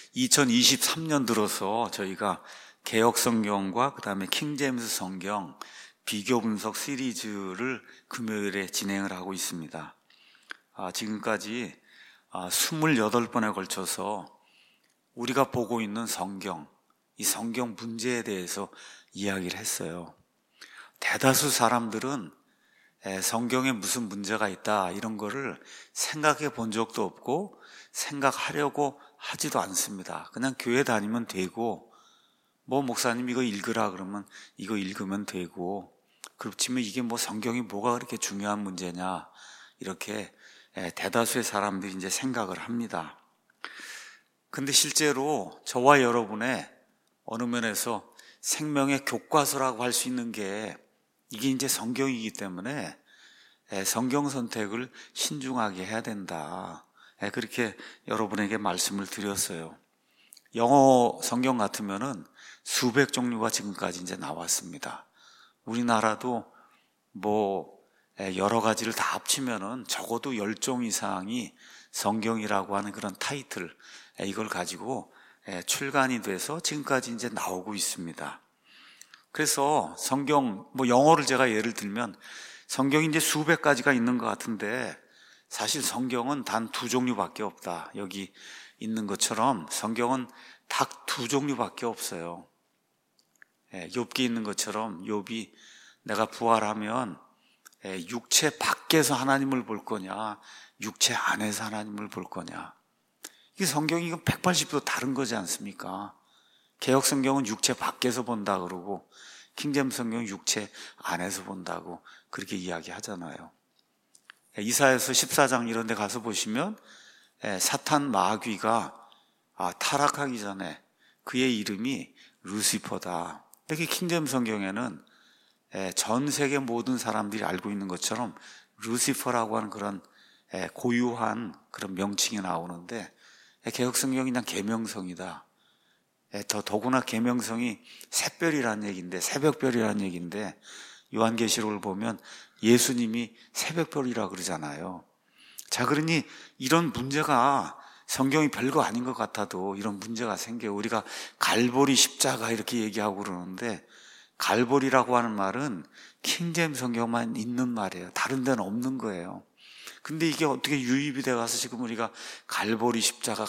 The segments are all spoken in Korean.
2023년 들어서 저희가 개역 성경과 그다음에 킹제임스 성경 비교 분석 시리즈를 금요일에 진행을 하고 있습니다. 지금까지 28번에 걸쳐서 우리가 보고 있는 성경, 이 성경 문제에 대해서 이야기를 했어요. 대다수 사람들은 성경에 무슨 문제가 있다 이런 거를 생각해 본 적도 없고 생각하려고 하지도 않습니다. 그냥 교회 다니면 되고, 목사님 이거 읽으라 그러면 이거 읽으면 되고, 그렇지만 이게 성경이 뭐가 그렇게 중요한 문제냐, 이렇게 대다수의 사람들이 이제 생각을 합니다. 근데 실제로 저와 여러분의 어느 면에서 생명의 교과서라고 할 수 있는 게 이게 이제 성경이기 때문에 성경 선택을 신중하게 해야 된다. 그렇게 여러분에게 말씀을 드렸어요. 영어 성경 같으면은 수백 종류가 지금까지 이제 나왔습니다. 우리나라도 여러 가지를 다 합치면은 적어도 10종 이상이 성경이라고 하는 그런 타이틀, 이걸 가지고 출간이 돼서 지금까지 이제 나오고 있습니다. 그래서 성경, 영어를 제가 예를 들면 성경이 이제 수백 가지가 있는 것 같은데 사실 성경은 단 2종류밖에 없다. 여기 있는 것처럼 성경은 딱 2종류밖에 없어요. 욥기에 있는 것처럼 욥이 내가 부활하면 육체 밖에서 하나님을 볼 거냐, 육체 안에서 하나님을 볼 거냐. 이게 성경이 180도 다른 거지 않습니까? 개역 성경은 육체 밖에서 본다 그러고 킹제임스 성경은 육체 안에서 본다고 그렇게 이야기하잖아요. 이사야서 14장 이런 데 가서 보시면 사탄 마귀가 타락하기 전에 그의 이름이 루시퍼다. 이렇게 킹제임스 성경에는 전 세계 모든 사람들이 알고 있는 것처럼 루시퍼라고 하는 그런 고유한 그런 명칭이 나오는데, 개역 성경이 그냥 계명성이다. 더구나 계명성이 샛별이라는 얘기인데, 새벽별이라는 얘기인데, 요한계시록을 보면 예수님이 새벽별이라 그러잖아요. 자, 그러니 이런 문제가 성경이 별거 아닌 것 같아도 이런 문제가 생겨요. 우리가 갈보리 십자가 이렇게 얘기하고 그러는데, 갈보리라고 하는 말은 킹제임스 성경만 있는 말이에요. 다른 데는 없는 거예요. 근데 이게 어떻게 유입이 돼 가서 지금 우리가 갈보리 십자가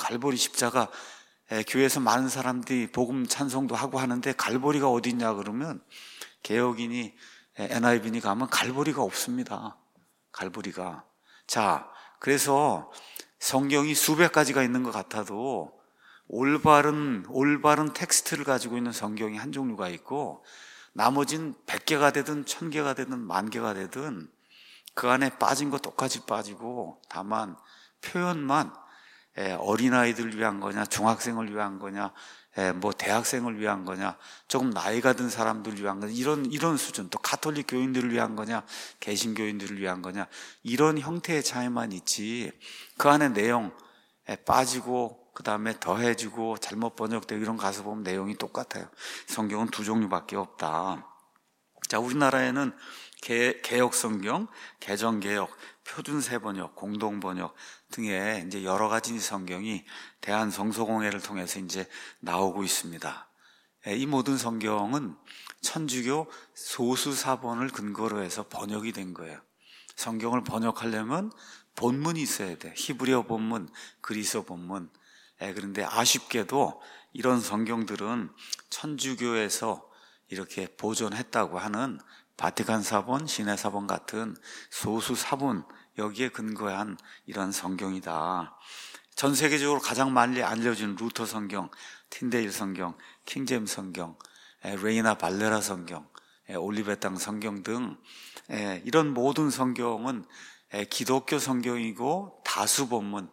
교회에서 많은 사람들이 복음 찬송도 하고 하는데 갈보리가 어디 있냐 그러면 개역인이 NIV니 가면 갈보리가 없습니다. 갈보리가. 자, 그래서 성경이 수백 가지가 있는 것 같아도 올바른 텍스트를 가지고 있는 성경이 한 종류가 있고, 나머진 100개가 되든 1000개가 되든 10,000개가 되든 그 안에 빠진 거 똑같이 빠지고, 다만 표현만 어린아이들을 위한 거냐, 중학생을 위한 거냐, 대학생을 위한 거냐, 조금 나이가 든 사람들을 위한 거냐, 이런 수준, 또 가톨릭 교인들을 위한 거냐, 개신교인들을 위한 거냐, 이런 형태의 차이만 있지, 그 안에 내용 빠지고 그 다음에 더해지고 잘못 번역되고 이런 거 가서 보면 내용이 똑같아요. 성경은 2종류밖에 없다. 자, 우리나라에는 개역 성경, 개정개역, 표준세번역, 공동번역 등의 이제 여러 가지 성경이 대한성서공회를 통해서 이제 나오고 있습니다. 이 모든 성경은 천주교 소수사본을 근거로 해서 번역이 된 거예요. 성경을 번역하려면 본문이 있어야 돼. 히브리어 본문, 그리스어 본문. 그런데 아쉽게도 이런 성경들은 천주교에서 이렇게 보존했다고 하는 바티칸 사본, 시내 사본 같은 소수 사본, 여기에 근거한 이런 성경이다. 전 세계적으로 가장 많이 알려진 루터 성경, 틴데일 성경, 킹제임스 성경, 레이나 발레라 성경, 올리베탕 성경 등 이런 모든 성경은 기독교 성경이고 다수 본문,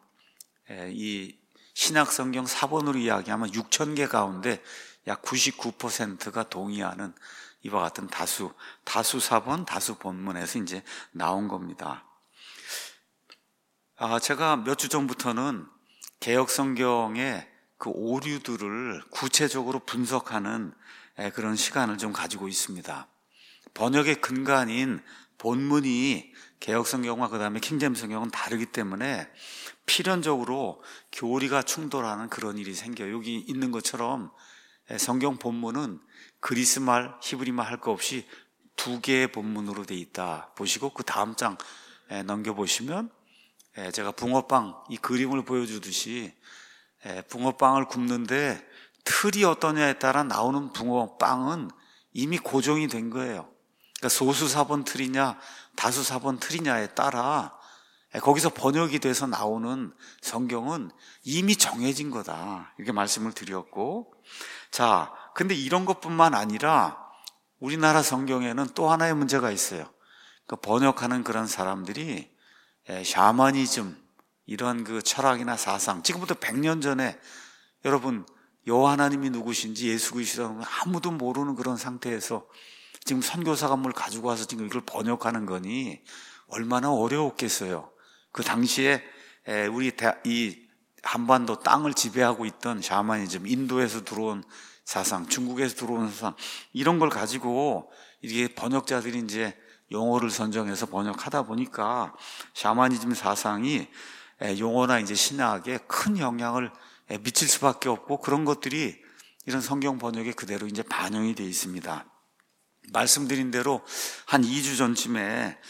이 신약 성경 사본으로 이야기하면 6,000개 가운데 약 99%가 동의하는 이와 같은 다수 사본, 다수 본문에서 이제 나온 겁니다. 제가 몇 주 전부터는 개역 성경의 그 오류들을 구체적으로 분석하는 그런 시간을 좀 가지고 있습니다. 번역의 근간인 본문이 개역 성경과 그 다음에 킹제임스 성경은 다르기 때문에 필연적으로 교리가 충돌하는 그런 일이 생겨요. 여기 있는 것처럼 성경 본문은 그리스말, 히브리말 할 거 없이 두 개의 본문으로 돼 있다. 보시고 그 다음 장 넘겨보시면 제가 붕어빵 이 그림을 보여주듯이 붕어빵을 굽는데 틀이 어떠냐에 따라 나오는 붕어빵은 이미 고정이 된 거예요. 그러니까 소수 4번 틀이냐 다수 4번 틀이냐에 따라 거기서 번역이 돼서 나오는 성경은 이미 정해진 거다. 이렇게 말씀을 드렸고, 자, 근데 이런 것뿐만 아니라 우리나라 성경에는 또 하나의 문제가 있어요. 그러니까 번역하는 그런 사람들이 샤머니즘 이런 그 철학이나 사상, 지금부터 100년 전에 여러분 여호와 하나님이 누구신지 예수 그리스도는 아무도 모르는 그런 상태에서 지금 선교사가 뭘 가지고 와서 지금 이걸 번역하는 거니 얼마나 어려웠겠어요. 그 당시에 우리 이 한반도 땅을 지배하고 있던 샤머니즘, 인도에서 들어온 사상, 중국에서 들어온 사상, 이런 걸 가지고 이게 번역자들이 이제 용어를 선정해서 번역하다 보니까 샤머니즘 사상이 용어나 이제 신학에 큰 영향을 미칠 수밖에 없고, 그런 것들이 이런 성경 번역에 그대로 이제 반영이 되어 있습니다. 말씀드린 대로 한 2주 전쯤에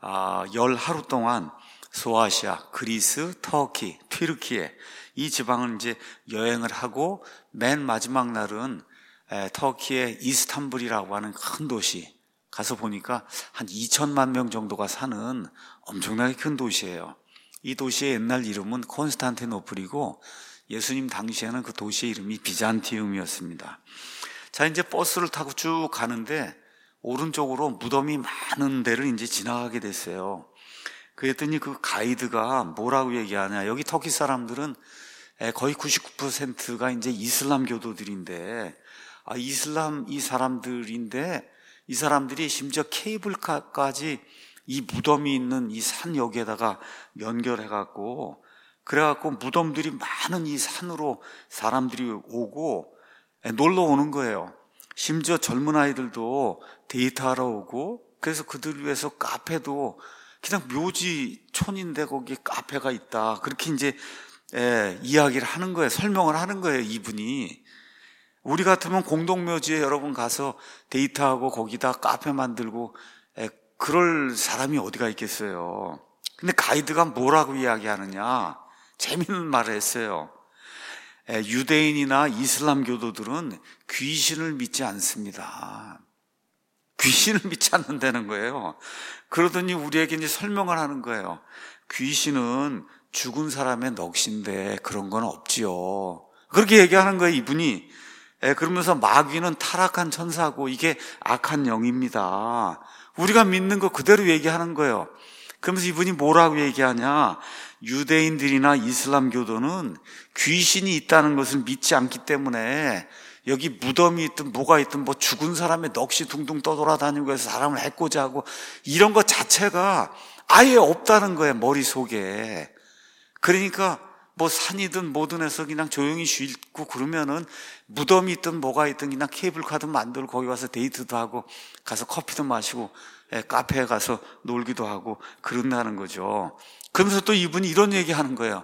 10하루 동안 소아시아, 그리스, 터키, 튀르키예 이 지방을 이제 여행을 하고, 맨 마지막 날은 터키의 이스탄불이라고 하는 큰 도시 가서 보니까 한 2천만 명 정도가 사는 엄청나게 큰 도시예요. 이 도시의 옛날 이름은 콘스탄티노플이고 예수님 당시에는 그 도시의 이름이 비잔티움이었습니다. 자, 이제 버스를 타고 쭉 가는데 오른쪽으로 무덤이 많은 데를 이제 지나가게 됐어요. 그랬더니 그 가이드가 뭐라고 얘기하냐, 여기 터키 사람들은 거의 99%가 이제 이슬람 교도들인데, 이슬람 이 사람들인데 이 사람들이 심지어 케이블카까지 이 무덤이 있는 이 산역에다가 연결해갖고, 그래갖고 무덤들이 많은 이 산으로 사람들이 오고 놀러 오는 거예요. 심지어 젊은 아이들도 데이트하러 오고, 그래서 그들 위해서 카페도 그냥 묘지촌인데 거기에 카페가 있다, 그렇게 이제 이야기를 하는 거예요. 설명을 하는 거예요. 이분이 우리 같으면 공동묘지에 여러분 가서 데이트하고 거기다 카페 만들고 그럴 사람이 어디가 있겠어요. 근데 가이드가 뭐라고 이야기하느냐, 재미있는 말을 했어요. 유대인이나 이슬람 교도들은 귀신을 믿지 않습니다. 귀신을 믿지 않는다는 거예요. 그러더니 우리에게 이제 설명을 하는 거예요. 귀신은 죽은 사람의 넋인데 그런 건 없지요. 그렇게 얘기하는 거예요, 이분이. 그러면서 마귀는 타락한 천사고 이게 악한 영입니다. 우리가 믿는 거 그대로 얘기하는 거예요. 그러면서 이분이 뭐라고 얘기하냐, 유대인들이나 이슬람 교도는 귀신이 있다는 것을 믿지 않기 때문에 여기 무덤이 있든 뭐가 있든 뭐 죽은 사람의 넋이 둥둥 떠돌아다니고 해서 사람을 해코지 하고 이런 것 자체가 아예 없다는 거예요, 머릿속에. 그러니까 뭐 산이든 뭐든 해서 그냥 조용히 쉬고 그러면은 무덤이 있든 뭐가 있든 그냥 케이블카도 만들고 거기 와서 데이트도 하고 가서 커피도 마시고 카페에 가서 놀기도 하고 그런다는 거죠. 그러면서 또 이분이 이런 얘기 하는 거예요.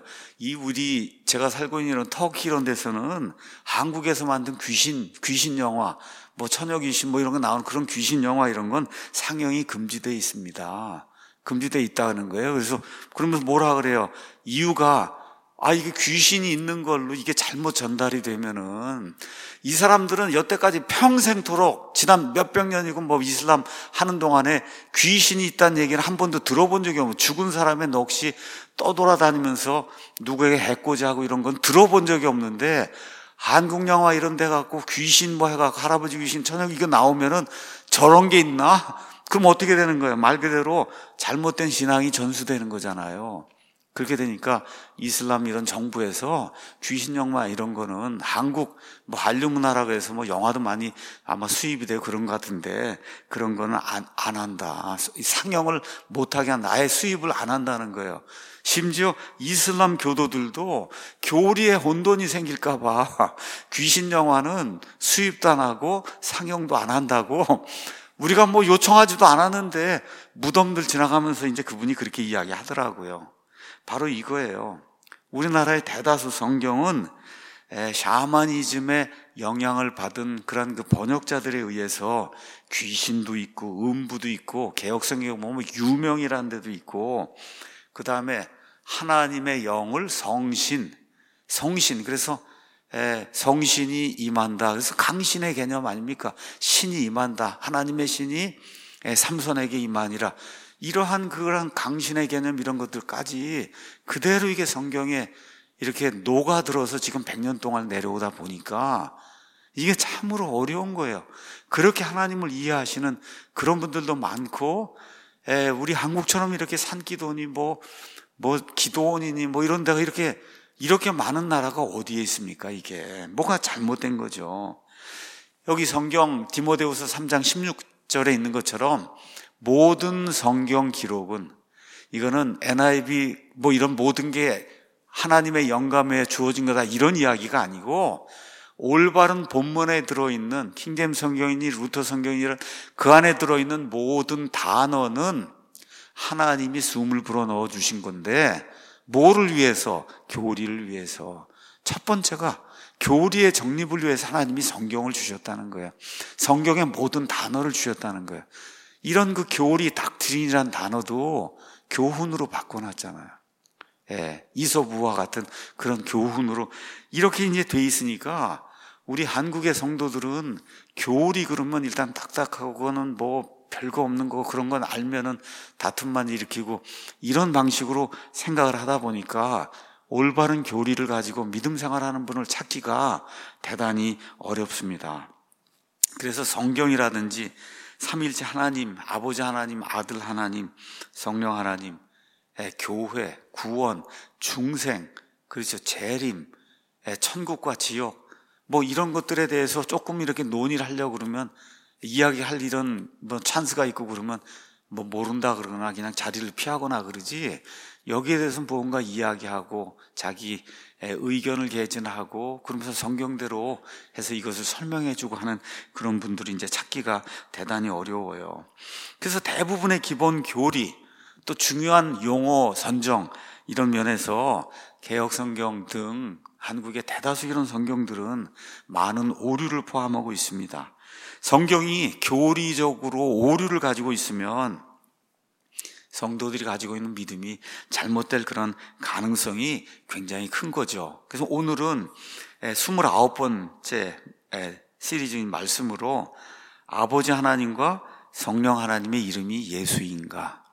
제가 살고 있는 이런 터키 이런 데서는 한국에서 만든 귀신 영화, 뭐 처녀 귀신 뭐 이런 거 나오는 그런 귀신 영화 이런 건 상영이 금지되어 있습니다. 금지되어 있다는 거예요. 그래서 그러면서 뭐라 그래요? 이유가 이게 귀신이 있는 걸로 이게 잘못 전달이 되면은 이 사람들은 여태까지 평생토록 지난 몇백 년이고 뭐 이슬람 하는 동안에 귀신이 있다는 얘기를 한 번도 들어본 적이 없고, 죽은 사람의 넋이 떠돌아다니면서 누구에게 해코지 하고 이런 건 들어본 적이 없는데, 한국 영화 이런 데 갖고 귀신 뭐 해갖고 할아버지 귀신 처녀 이거 나오면은 저런 게 있나? 그럼 어떻게 되는 거예요? 말 그대로 잘못된 신앙이 전수되는 거잖아요. 그렇게 되니까 이슬람 이런 정부에서 귀신 영화 이런 거는 한국 뭐 한류 문화라고 해서 뭐 영화도 많이 아마 수입이 되고 그런 것 같은데 그런 거는 안 한다. 상영을 못하게 한다. 아예 수입을 안 한다는 거예요. 심지어 이슬람 교도들도 교리에 혼돈이 생길까 봐 귀신 영화는 수입도 안 하고 상영도 안 한다고, 우리가 뭐 요청하지도 않았는데 무덤들 지나가면서 이제 그분이 그렇게 이야기하더라고요. 바로 이거예요. 우리나라의 대다수 성경은 샤머니즘의 영향을 받은 그런 그 번역자들에 의해서 귀신도 있고 음부도 있고 개역성경 보면 유명이라는 데도 있고, 그 다음에 하나님의 영을 성신, 그래서 성신이 임한다. 그래서 강신의 개념 아닙니까? 신이 임한다. 하나님의 신이 삼손에게 임하니라. 이러한 그런 강신의 개념, 이런 것들까지 그대로 이게 성경에 이렇게 녹아들어서 지금 100년 동안 내려오다 보니까 이게 참으로 어려운 거예요. 그렇게 하나님을 이해하시는 그런 분들도 많고, 우리 한국처럼 이렇게 산기도니 뭐 기도원이니 뭐 이런 데가 이렇게 많은 나라가 어디에 있습니까? 이게 뭐가 잘못된 거죠. 여기 성경 디모데후서 3장 16절에 있는 것처럼 모든 성경 기록은, 이거는 NIV 뭐 이런 모든 게 하나님의 영감에 주어진 거다 이런 이야기가 아니고, 올바른 본문에 들어있는 킹제임스 성경이니 루터 성경이니 그 안에 들어있는 모든 단어는 하나님이 숨을 불어넣어 주신 건데, 뭐를 위해서? 교리를 위해서. 첫 번째가 교리의 정립을 위해서 하나님이 성경을 주셨다는 거예요. 성경의 모든 단어를 주셨다는 거예요. 이런 그 교리, 닥트린이라는 단어도 교훈으로 바꿔놨잖아요. 이솝우화 같은 그런 교훈으로 이렇게 이제 돼 있으니까, 우리 한국의 성도들은 교리 그러면 일단 딱딱하고 그거는 뭐 별거 없는 거, 그런 건 알면은 다툼만 일으키고 이런 방식으로 생각을 하다 보니까 올바른 교리를 가지고 믿음 생활하는 분을 찾기가 대단히 어렵습니다. 그래서 성경이라든지 삼위일체 하나님, 아버지 하나님, 아들 하나님, 성령 하나님, 교회, 구원, 중생, 그렇죠, 재림, 천국과 지옥, 뭐 이런 것들에 대해서 조금 이렇게 논의를 하려고 그러면, 이야기할 이런 뭐 찬스가 있고 그러면 뭐 모른다 그러거나 그냥 자리를 피하거나 그러지, 여기에 대해서 뭔가 이야기하고 자기 의견을 개진하고 그러면서 성경대로 해서 이것을 설명해주고 하는 그런 분들이 이제 찾기가 대단히 어려워요. 그래서 대부분의 기본 교리, 또 중요한 용어 선정, 이런 면에서 개역성경 등 한국의 대다수 이런 성경들은 많은 오류를 포함하고 있습니다. 성경이 교리적으로 오류를 가지고 있으면 성도들이 가지고 있는 믿음이 잘못될 그런 가능성이 굉장히 큰 거죠. 그래서 오늘은 29번째 시리즈인 말씀으로 아버지 하나님과 성령 하나님의 이름이 예수인가,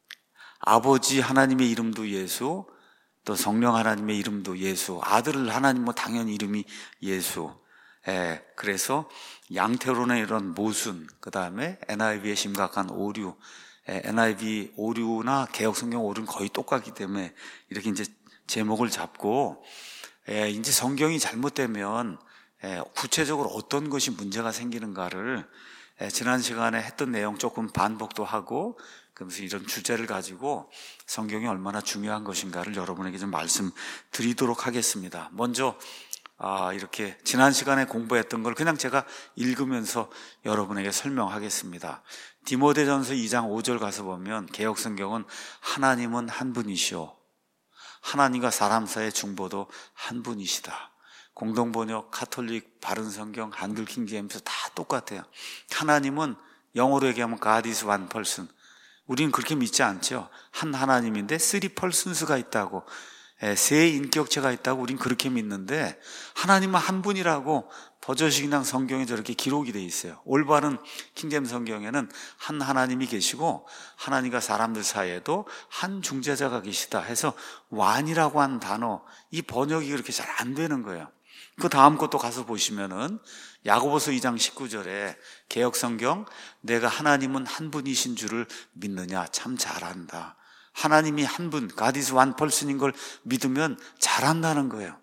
아버지 하나님의 이름도 예수, 또 성령 하나님의 이름도 예수, 아들 하나님 뭐 당연히 이름이 예수. 그래서 양태론의 이런 모순, 그 다음에 NIV의 심각한 오류, NIV 오류나 개역성경 오류는 거의 똑같기 때문에 이렇게 이제 제목을 잡고, 이제 성경이 잘못되면 구체적으로 어떤 것이 문제가 생기는가를 지난 시간에 했던 내용 조금 반복도 하고, 그러면서 이런 주제를 가지고 성경이 얼마나 중요한 것인가를 여러분에게 좀 말씀드리도록 하겠습니다. 먼저 이렇게 지난 시간에 공부했던 걸 그냥 제가 읽으면서 여러분에게 설명하겠습니다. 디모데전서 2장 5절 가서 보면 개역성경은 하나님은 한 분이시오, 하나님과 사람 사이의 중보도 한 분이시다. 공동번역, 카톨릭, 바른성경, 한글 킹제임스 다 똑같아요. 하나님은 영어로 얘기하면 God is one person. 우리는 그렇게 믿지 않죠. 한 하나님인데 three persons가 있다고, 세 인격체가 있다고 우린 그렇게 믿는데, 하나님은 한 분이라고 버젓이랑 성경에 저렇게 기록이 돼 있어요. 올바른 킹제임스 성경에는 한 하나님이 계시고 하나님과 사람들 사이에도 한 중재자가 계시다 해서 one이라고 한 단어, 이 번역이 그렇게 잘 안 되는 거예요. 그 다음 것도 가서 보시면은 야고보서 2장 19절에 개역성경, 내가 하나님은 한 분이신 줄을 믿느냐, 참 잘한다. 하나님이 한 분, God is one person인 걸 믿으면 잘한다는 거예요.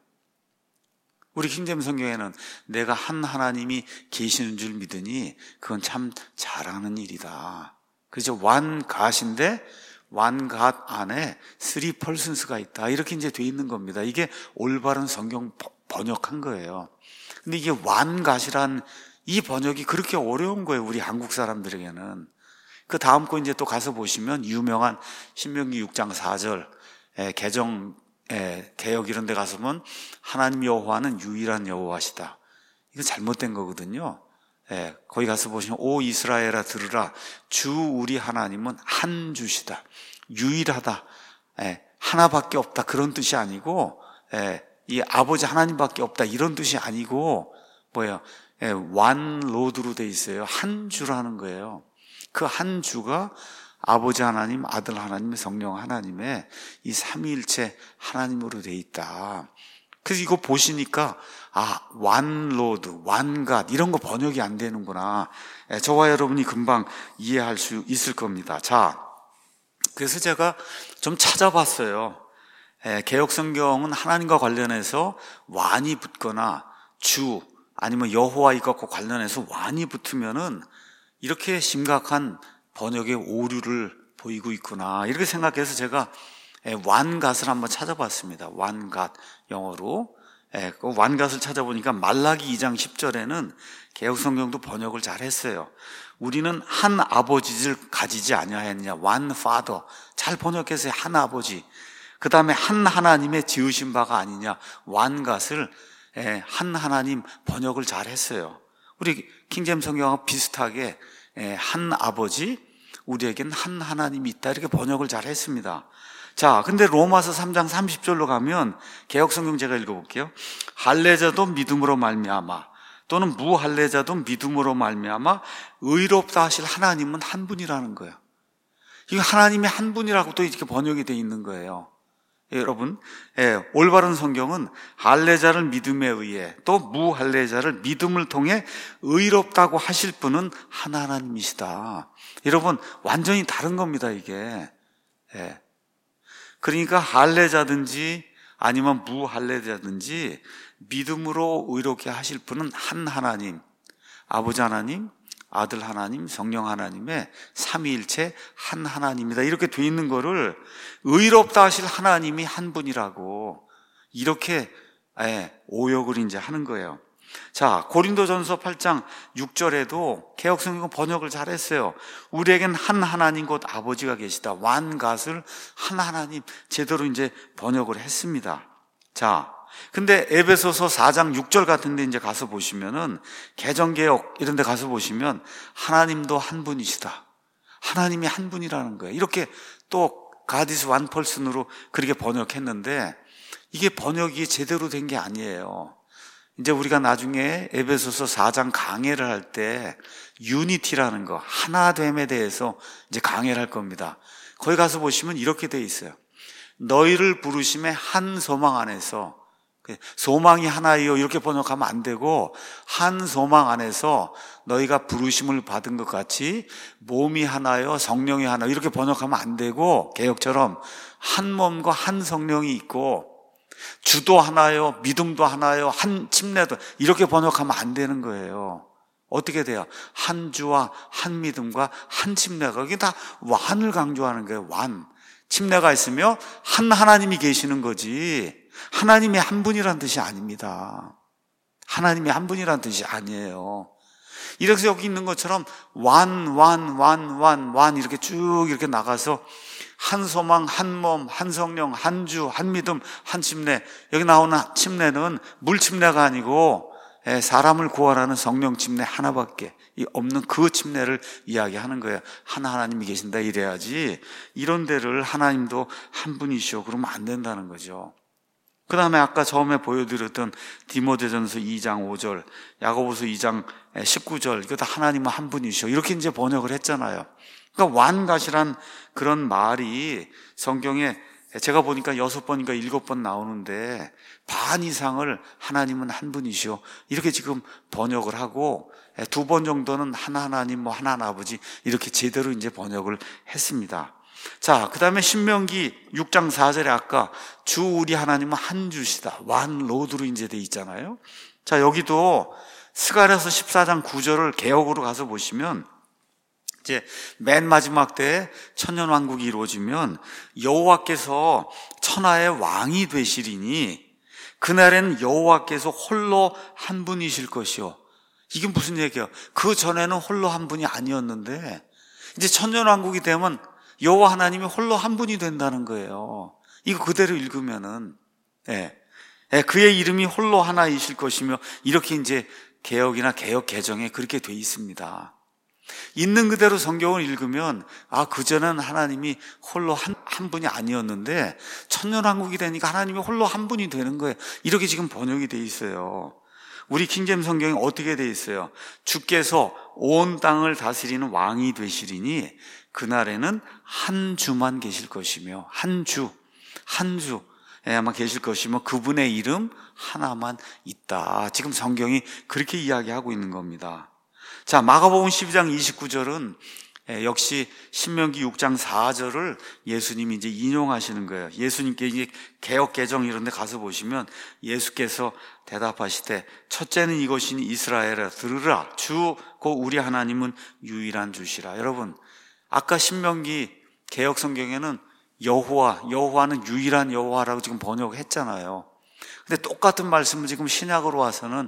우리 킹제임스 성경에는 내가 한 하나님이 계시는 줄 믿으니 그건 참 잘하는 일이다. 그래서 one God인데 one God 안에 three persons가 있다, 이렇게 이제 돼 있는 겁니다. 이게 올바른 성경 번역한 거예요. 근데 이게 one God이란 이 번역이 그렇게 어려운 거예요, 우리 한국 사람들에게는. 그 다음 거 이제 또 가서 보시면 유명한 신명기 6장 4절 개정 개역 이런 데 가서면 하나님 여호와는 유일한 여호와시다. 이거 잘못된 거거든요. 거기 가서 보시면 오 이스라엘아 들으라 주 우리 하나님은 한 주시다. 유일하다. 하나밖에 없다. 그런 뜻이 아니고 이 아버지 하나님밖에 없다. 이런 뜻이 아니고 뭐예요? one Lord로 돼 있어요. 한 주라는 거예요. 그 한 주가 아버지 하나님, 아들 하나님, 성령 하나님의 이 삼위일체 하나님으로 돼 있다. 그래서 이거 보시니까 one Lord, one God 이런 거 번역이 안 되는구나. 저와 여러분이 금방 이해할 수 있을 겁니다. 자, 그래서 제가 좀 찾아봤어요. 개역성경은 하나님과 관련해서 one이 붙거나 주 아니면 여호와 이것과 관련해서 one이 붙으면은 이렇게 심각한 번역의 오류를 보이고 있구나 이렇게 생각해서 제가 one God을 한번 찾아봤습니다. one God 영어로 그 one God을 찾아보니까 말라기 2장 10절에는 개역성경도 번역을 잘했어요. 우리는 한 아버지를 가지지 아니하였느냐. one Father 잘 번역했어요. 한 아버지. 그 다음에 한 하나님의 지으신 바가 아니냐. one God을 한 하나님 번역을 잘했어요. 우리 킹제임스 성경하고 비슷하게 한 아버지, 우리에겐 한 하나님이 있다 이렇게 번역을 잘했습니다. 자, 근데 로마서 3장 30절로 가면 개역성경 제가 읽어볼게요. 할례자도 믿음으로 말미암아 또는 무할례자도 믿음으로 말미암아 의롭다 하실 하나님은 한 분이라는 거예요. 이거 하나님이 한 분이라고 또 이렇게 번역이 돼 있는 거예요. 여러분, 올바른 성경은 할례자를 믿음에 의해 또 무할례자를 믿음을 통해 의롭다고 하실 분은 하나님이시다. 여러분, 완전히 다른 겁니다, 이게. 그러니까 할례자든지 아니면 무할례자든지 믿음으로 의롭게 하실 분은 한 하나님, 아버지 하나님, 아들 하나님, 성령 하나님의 삼위일체 한 하나님이다. 이렇게 돼 있는 거를 의롭다 하실 하나님이 한 분이라고 이렇게 오역을 이제 하는 거예요. 자, 고린도전서 8장 6절에도 개역성경 번역을 잘했어요. 우리에겐 한 하나님 곧 아버지가 계시다. one God을 한 하나님 제대로 이제 번역을 했습니다. 자, 근데 에베소서 4장 6절 같은 데 이제 가서 보시면은 개정개역 이런 데 가서 보시면 하나님도 한 분이시다. 하나님이 한 분이라는 거예요. 이렇게 또 God is one person으로 그렇게 번역했는데 이게 번역이 제대로 된 게 아니에요. 이제 우리가 나중에 에베소서 4장 강해를 할 때 유니티라는 거, 하나됨에 대해서 이제 강해를 할 겁니다. 거기 가서 보시면 이렇게 돼 있어요. 너희를 부르심에 한 소망 안에서, 소망이 하나이요 이렇게 번역하면 안 되고 한 소망 안에서 너희가 부르심을 받은 것 같이 몸이 하나요 성령이 하나 이렇게 번역하면 안 되고 개역처럼 한 몸과 한 성령이 있고 주도 하나요 믿음도 하나요 한 침례도 이렇게 번역하면 안 되는 거예요. 어떻게 돼요? 한 주와 한 믿음과 한 침례가 이게 다 완을 강조하는 거예요. 완 침례가 있으며 한 하나님이 계시는 거지 하나님이 한 분이란 뜻이 아닙니다. 하나님이 한 분이란 뜻이 아니에요. 이렇게 여기 있는 것처럼 완 이렇게 쭉 이렇게 나가서 한 소망, 한 몸, 한 성령, 한 주, 한 믿음, 한 침례. 여기 나오는 침례는 물 침례가 아니고 사람을 구원하는 성령 침례 하나밖에 없는 그 침례를 이야기하는 거예요. 하나님이 계신다 이래야지 이런 데를 하나님도 한 분이시오 그러면 안 된다는 거죠. 그 다음에 아까 처음에 보여드렸던 디모데전서 2장 5절, 야고보서 2장 19절, 이거 다 하나님은 한 분이시오. 이렇게 이제 번역을 했잖아요. 그러니까 완갓이란 그런 말이 성경에 제가 보니까 6번인가 7번 나오는데 반 이상을 하나님은 한 분이시오. 이렇게 지금 번역을 하고 2번 정도는 하나님, 뭐 하나 아버지 이렇게 제대로 이제 번역을 했습니다. 자, 그 다음에 신명기 6장 4절에 아까 주 우리 하나님은 한 주시다. one Lord로 이제 돼 있잖아요. 자, 여기도 스가랴서 14장 9절을 개역으로 가서 보시면 이제 맨 마지막 때에 천년왕국이 이루어지면 여호와께서 천하의 왕이 되시리니 그날에는 여호와께서 홀로 한 분이실 것이요. 이게 무슨 얘기예요? 그 전에는 홀로 한 분이 아니었는데 이제 천년왕국이 되면 여호와 하나님이 홀로 한 분이 된다는 거예요. 이거 그대로 읽으면은, 그의 이름이 홀로 하나이실 것이며, 이렇게 이제 개역이나 개역 개정에 그렇게 돼 있습니다. 있는 그대로 성경을 읽으면, 그전엔 하나님이 홀로 한 분이 아니었는데, 천년왕국이 되니까 하나님이 홀로 한 분이 되는 거예요. 이렇게 지금 번역이 돼 있어요. 우리 킹제임 성경이 어떻게 돼 있어요? 주께서 온 땅을 다스리는 왕이 되시리니, 그날에는 한 주만 계실 것이며, 한 주 아마 계실 것이며, 그분의 이름 하나만 있다. 지금 성경이 그렇게 이야기하고 있는 겁니다. 자, 마가복음 12장 29절은 역시 신명기 6장 4절을 예수님이 이제 인용하시는 거예요. 예수님께 이제 개역 개정 이런 데 가서 보시면 예수께서 대답하시되, 첫째는 이것이니 이스라엘아 들으라, 주 곧 우리 하나님은 유일한 주시라. 여러분, 아까 신명기 개역 성경에는 여호와는 유일한 여호와라고 지금 번역을 했잖아요. 근데 똑같은 말씀을 지금 신약으로 와서는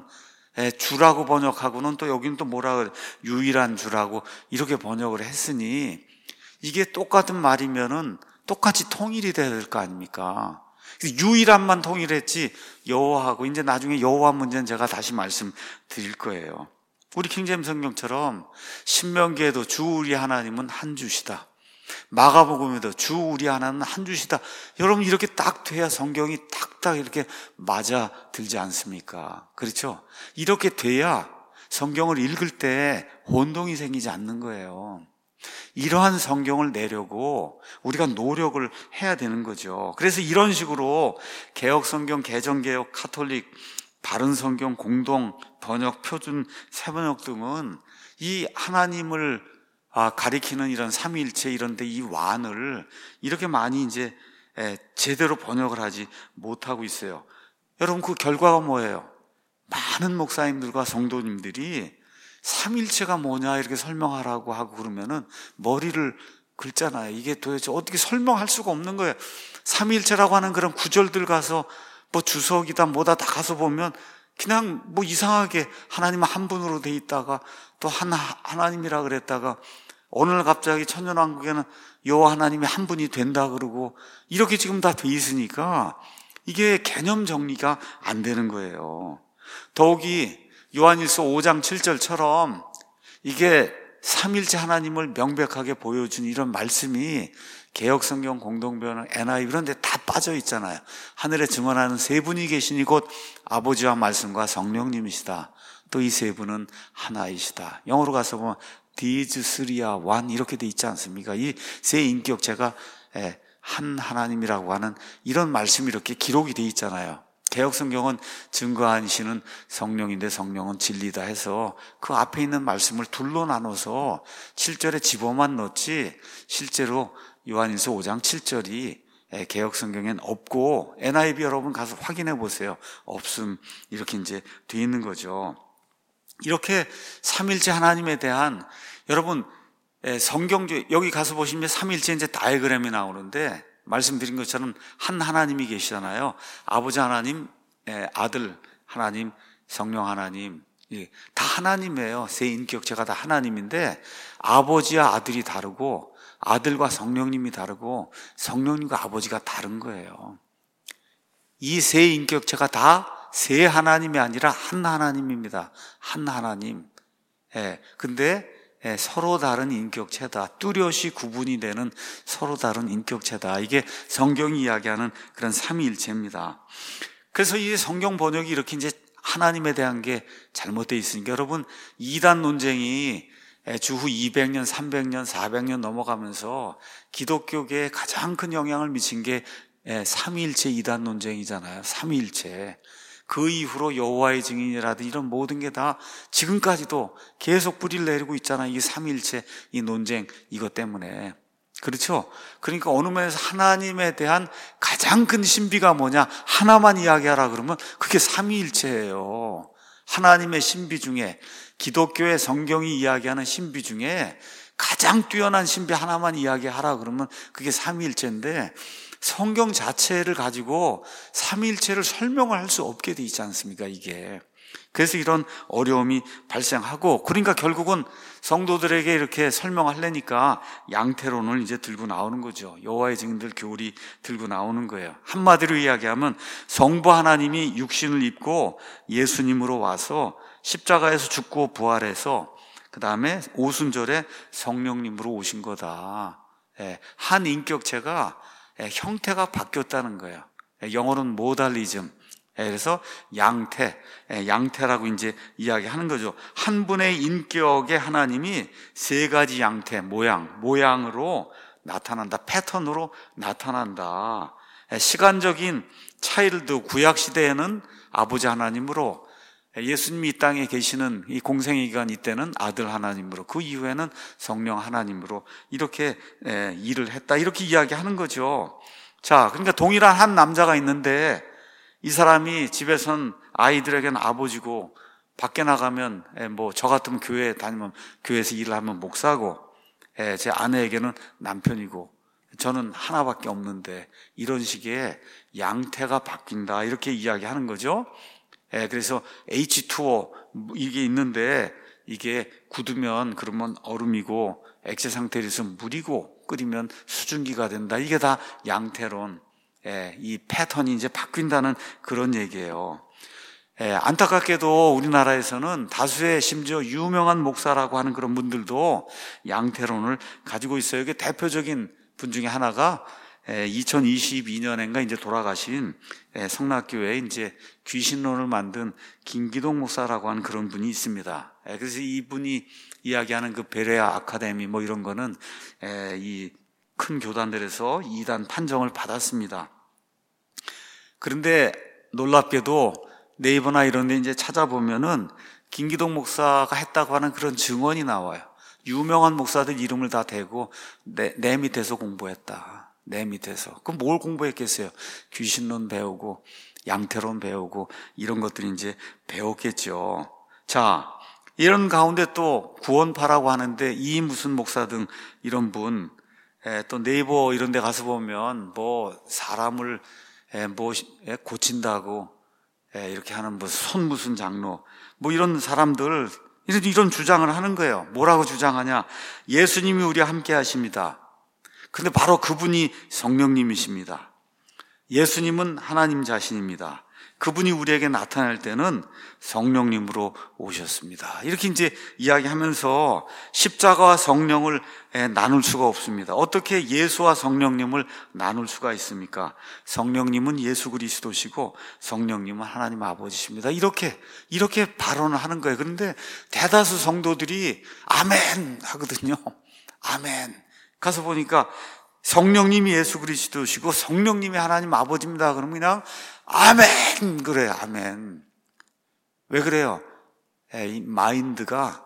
주라고 번역하고는 또 여기는 또 뭐라 그래, 유일한 주라고 이렇게 번역을 했으니, 이게 똑같은 말이면은 똑같이 통일이 돼야 될 거 아닙니까? 유일한만 통일했지 여호와하고, 이제 나중에 여호와 문제는 제가 다시 말씀드릴 거예요. 우리 킹제임 성경처럼 신명기에도 주 우리 하나님은 한 주시다, 마가복음에도 주 우리 하나님은 한 주시다. 여러분, 이렇게 딱 돼야 성경이 딱딱 이렇게 맞아 들지 않습니까? 그렇죠? 이렇게 돼야 성경을 읽을 때 혼동이 생기지 않는 거예요. 이러한 성경을 내려고 우리가 노력을 해야 되는 거죠. 그래서 이런 식으로 개역성경, 개정개역, 카톨릭, 바른성경, 공동, 번역, 표준, 새번역 등은 이 하나님을 가리키는 이런 삼위일체 이런데 이 완을 이렇게 많이 이제 제대로 번역을 하지 못하고 있어요. 여러분, 그 결과가 뭐예요? 많은 목사님들과 성도님들이 삼위일체가 뭐냐 이렇게 설명하라고 하고 그러면은 머리를 긁잖아요. 이게 도대체 어떻게 설명할 수가 없는 거예요. 삼위일체라고 하는 그런 구절들 가서 뭐 주석이다 뭐다 다 가서 보면 그냥 뭐 이상하게 하나님은 한 분으로 돼 있다가 또 하나님이라 그랬다가 어느 날 갑자기 천년왕국에는 여호와 하나님이 한 분이 된다 그러고, 이렇게 지금 다 돼 있으니까 이게 개념 정리가 안 되는 거예요. 더욱이 요한일서 5장 7절처럼 이게 삼일체 하나님을 명백하게 보여준 이런 말씀이 개역성경, 공동번역, NIV 이런 데 다 빠져 있잖아요. 하늘에 증언하는 세 분이 계시니 곧 아버지와 말씀과 성령님이시다. 또 이 세 분은 하나이시다. 영어로 가서 보면 These three are one 이렇게 돼 있지 않습니까? 이 세 인격체가 한 하나님이라고 하는 이런 말씀이 이렇게 기록이 돼 있잖아요. 개역성경은 증거하시는 성령인데 성령은 진리다 해서 그 앞에 있는 말씀을 둘로 나눠서 7절에 집어만 넣지, 실제로 요한일서 5장 7절이 개역성경엔 없고, NIV 여러분 가서 확인해 보세요. 없음 이렇게 이제 돼 있는 거죠. 이렇게 삼일체 하나님에 대한, 여러분 성경주 여기 가서 보시면 삼일체 이제 다이어그램이 나오는데, 말씀드린 것처럼 한 하나님이 계시잖아요. 아버지 하나님, 아들 하나님, 성령 하나님, 다 하나님이에요. 세 인격체가 다 하나님인데 아버지와 아들이 다르고 아들과 성령님이 다르고 성령님과 아버지가 다른 거예요. 이 세 인격체가 다 세 하나님이 아니라 한 하나님입니다. 한 하나님. 근데 서로 다른 인격체다. 뚜렷이 구분이 되는 서로 다른 인격체다. 이게 성경이 이야기하는 그런 삼위일체입니다. 그래서 이 성경 번역이 이렇게 이제 하나님에 대한 게 잘못되어 있으니까, 여러분, 이단 논쟁이 주후 200년, 300년, 400년 넘어가면서 기독교계에 가장 큰 영향을 미친 게 삼위일체 이단 논쟁이잖아요. 삼위일체. 그 이후로 여호와의 증인이라든 이런 모든 게 다 지금까지도 계속 뿌리를 내리고 있잖아요. 이 삼위일체 이 논쟁 이것 때문에. 그렇죠? 그러니까 어느 면에서 하나님에 대한 가장 큰 신비가 뭐냐, 하나만 이야기하라 그러면 그게 삼위일체예요. 하나님의 신비 중에, 기독교의 성경이 이야기하는 신비 중에 가장 뛰어난 신비 하나만 이야기하라 그러면 그게 삼위일체인데, 성경 자체를 가지고 삼위일체를 설명을 할 수 없게 돼 있지 않습니까, 이게. 그래서 이런 어려움이 발생하고, 그러니까 결국은 성도들에게 이렇게 설명하려니까 양태론을 이제 들고 나오는 거죠. 여호와의 증인들 교리 들고 나오는 거예요. 한마디로 이야기하면 성부 하나님이 육신을 입고 예수님으로 와서 십자가에서 죽고 부활해서 그 다음에 오순절에 성령님으로 오신 거다. 한 인격체가 형태가 바뀌었다는 거예요. 영어로는 모달리즘. 그래서 양태라고 이제 이야기하는 거죠. 한 분의 인격의 하나님이 세 가지 양태, 모양으로 나타난다. 패턴으로 나타난다. 시간적인 차이를 두고 구약 시대에는 아버지 하나님으로, 예수님이 이 땅에 계시는 이 공생의 기간 이때는 아들 하나님으로, 그 이후에는 성령 하나님으로 이렇게 일을 했다. 이렇게 이야기하는 거죠. 자, 그러니까 동일한 한 남자가 있는데 이 사람이 집에선 아이들에게는 아버지고 밖에 나가면 저 같으면 교회 다니면 교회에서 일을 하면 목사고, 제 아내에게는 남편이고, 저는 하나밖에 없는데 이런 식의 양태가 바뀐다. 이렇게 이야기하는 거죠. 그래서 H2O 이게 있는데 이게 굳으면 그러면 얼음이고 액체 상태로 있으면 물이고 끓이면 수증기가 된다. 이게 다 양태론. 이 패턴이 이제 바뀐다는 그런 얘기예요. 안타깝게도 우리나라에서는 다수의 심지어 유명한 목사라고 하는 그런 분들도 양태론을 가지고 있어요. 이게 대표적인 분 중에 하나가 2022년인가 이제 돌아가신 성락교회에 이제 귀신론을 만든 김기동 목사라고 하는 그런 분이 있습니다. 그래서 이분이 이야기하는 그 베레아 아카데미 뭐 이런 거는 이 큰 교단들에서 이단 판정을 받았습니다. 그런데 놀랍게도 네이버나 이런 데 이제 찾아보면은 김기동 목사가 했다고 하는 그런 증언이 나와요. 유명한 목사들 이름을 다 대고 내 밑에서 공부했다. 내 밑에서. 그럼 뭘 공부했겠어요? 귀신론 배우고 양태론 배우고 이런 것들이 이제 배웠겠죠. 자, 이런 가운데 또 구원파라고 하는데 이 무슨 목사 등 이런 분, 또 네이버 이런 데 가서 보면 뭐 사람을 고친다고 이렇게 하는 뭐 손 무슨 장로 뭐 이런 사람들 이런 주장을 하는 거예요. 뭐라고 주장하냐? 예수님이 우리와 함께 하십니다. 근데 바로 그분이 성령님이십니다. 예수님은 하나님 자신입니다. 그분이 우리에게 나타날 때는 성령님으로 오셨습니다. 이렇게 이제 이야기하면서 십자가와 성령을 나눌 수가 없습니다. 어떻게 예수와 성령님을 나눌 수가 있습니까? 성령님은 예수 그리스도시고 성령님은 하나님 아버지십니다. 이렇게 발언을 하는 거예요. 그런데 대다수 성도들이 아멘 하거든요. 아멘. 가서 보니까 성령님이 예수 그리스도시고 성령님이 하나님 아버지입니다. 그러면 그냥 아멘 그래요. 아멘. 왜 그래요? 이 마인드가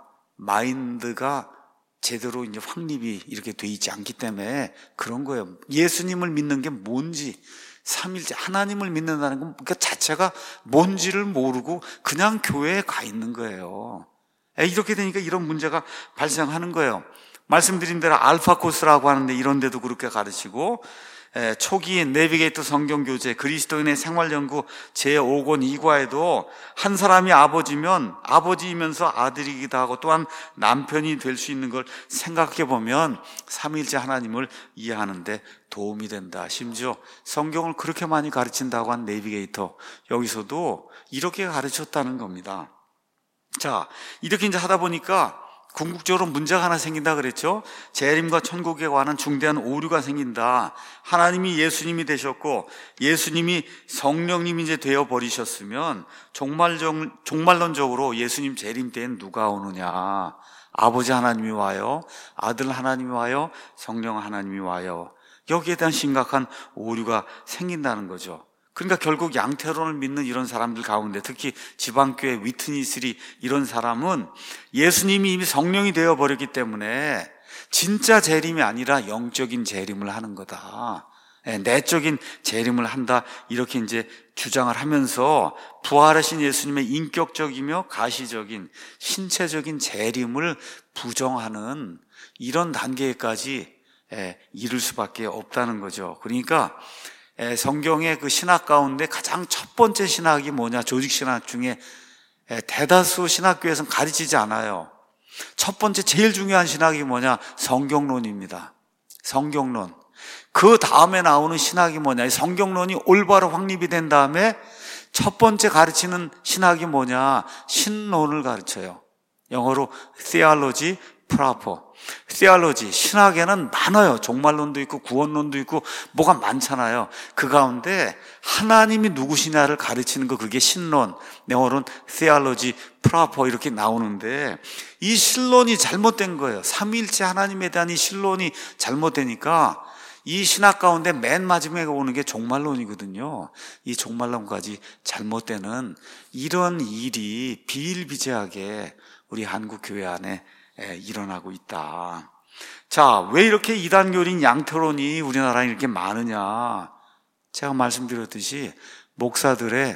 제대로 이제 확립이 이렇게 돼 있지 않기 때문에 그런 거예요. 예수님을 믿는 게 뭔지, 삼일째 하나님을 믿는다는 건 그 자체가 뭔지를 모르고 그냥 교회에 가 있는 거예요. 이렇게 되니까 이런 문제가 발생하는 거예요. 말씀드린 대로 알파 코스라고 하는데 이런 데도 그렇게 가르치고, 초기 내비게이터 성경교재 그리스도인의 생활연구 제5권 2과에도 한 사람이 아버지면 아버지이면서 아들이기도 하고 또한 남편이 될 수 있는 걸 생각해 보면 삼위일체 하나님을 이해하는데 도움이 된다. 심지어 성경을 그렇게 많이 가르친다고 한 내비게이터 여기서도 이렇게 가르쳤다는 겁니다. 자, 이렇게 이제 하다 보니까 궁극적으로 문제가 하나 생긴다 그랬죠. 재림과 천국에 관한 중대한 오류가 생긴다. 하나님이 예수님이 되셨고 예수님이 성령님이 이제 되어 버리셨으면 종말론적으로 예수님 재림 때엔 누가 오느냐? 아버지 하나님이 와요, 아들 하나님이 와요, 성령 하나님이 와요. 여기에 대한 심각한 오류가 생긴다는 거죠. 그러니까 결국 양태론을 믿는 이런 사람들 가운데 특히 지방교회 위트니스리 이런 사람은 예수님이 이미 성령이 되어버렸기 때문에 진짜 재림이 아니라 영적인 재림을 하는 거다. 내적인 재림을 한다. 이렇게 이제 주장을 하면서 부활하신 예수님의 인격적이며 가시적인 신체적인 재림을 부정하는 이런 단계까지 이룰 수밖에 없다는 거죠. 그러니까 성경의 그 신학 가운데 가장 첫 번째 신학이 뭐냐? 조직 신학 중에 대다수 신학교에서는 가르치지 않아요. 첫 번째 제일 중요한 신학이 뭐냐? 성경론입니다. 성경론. 그 다음에 나오는 신학이 뭐냐? 성경론이 올바로 확립이 된 다음에 첫 번째 가르치는 신학이 뭐냐? 신론을 가르쳐요. 영어로 theology proper. theology, 신학에는 많아요. 종말론도 있고 구원론도 있고 뭐가 많잖아요. 그 가운데 하나님이 누구시냐를 가르치는 거, 그게 신론, 영어로는 theology proper 이렇게 나오는데, 이 신론이 잘못된 거예요. 삼위일체 하나님에 대한 이 신론이 잘못되니까 이 신학 가운데 맨 마지막에 오는 게 종말론이거든요. 이 종말론까지 잘못되는 이런 일이 비일비재하게 우리 한국 교회 안에 일어나고 있다. 자, 왜 이렇게 이단교린 양태론이 우리나라에 이렇게 많으냐? 제가 말씀드렸듯이 목사들의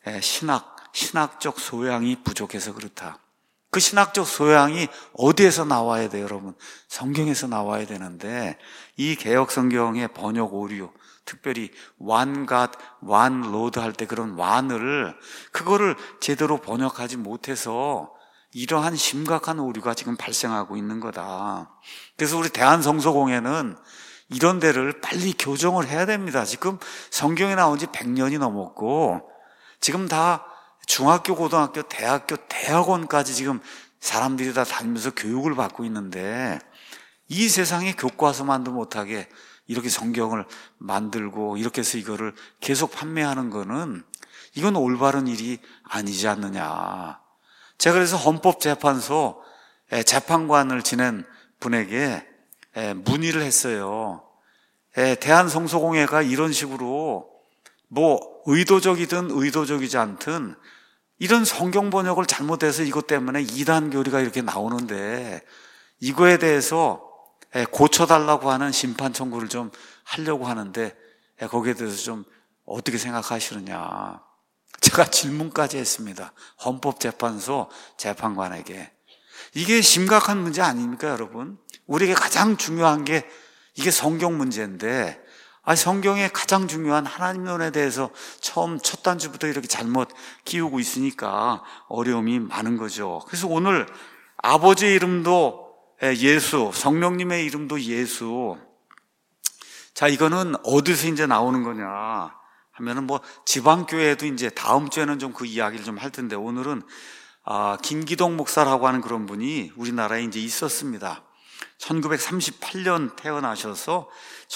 신학적 소양이 부족해서 그렇다. 그 신학적 소양이 어디에서 나와야 돼요, 여러분? 성경에서 나와야 되는데, 이 개역 성경의 번역 오류, 특별히 one God, one Lord 할 때 그런 one을, 그거를 제대로 번역하지 못해서 이러한 심각한 오류가 지금 발생하고 있는 거다. 그래서 우리 대한성서공회는 이런 데를 빨리 교정을 해야 됩니다. 지금 성경에 나온 지 100년이 넘었고, 지금 다 중학교, 고등학교, 대학교, 대학원까지 지금 사람들이 다 다니면서 교육을 받고 있는데, 이 세상에 교과서만도 못하게 이렇게 성경을 만들고 이렇게 해서 이거를 계속 판매하는 거는, 이건 올바른 일이 아니지 않느냐. 제가 그래서 헌법재판소 재판관을 지낸 분에게 문의를 했어요. 대한성서공회가 이런 식으로 뭐 의도적이든 의도적이지 않든 이런 성경 번역을 잘못해서 이것 때문에 이단 교리가 이렇게 나오는데, 이거에 대해서 고쳐달라고 하는 심판 청구를 좀 하려고 하는데, 거기에 대해서 좀 어떻게 생각하시느냐. 제가 질문까지 했습니다. 헌법재판소 재판관에게. 이게 심각한 문제 아닙니까, 여러분? 우리에게 가장 중요한 게 이게 성경 문제인데, 성경의 가장 중요한 하나님론에 대해서 처음 첫 단추부터 이렇게 잘못 키우고 있으니까 어려움이 많은 거죠. 그래서 오늘 아버지의 이름도 예수, 성령님의 이름도 예수. 자, 이거는 어디서 이제 나오는 거냐 하면은 뭐 지방교회에도 이제 다음 주에는 좀 그 이야기를 좀 할 텐데, 오늘은 김기동 목사라고 하는 그런 분이 우리나라에 이제 있었습니다. 1938년 태어나셔서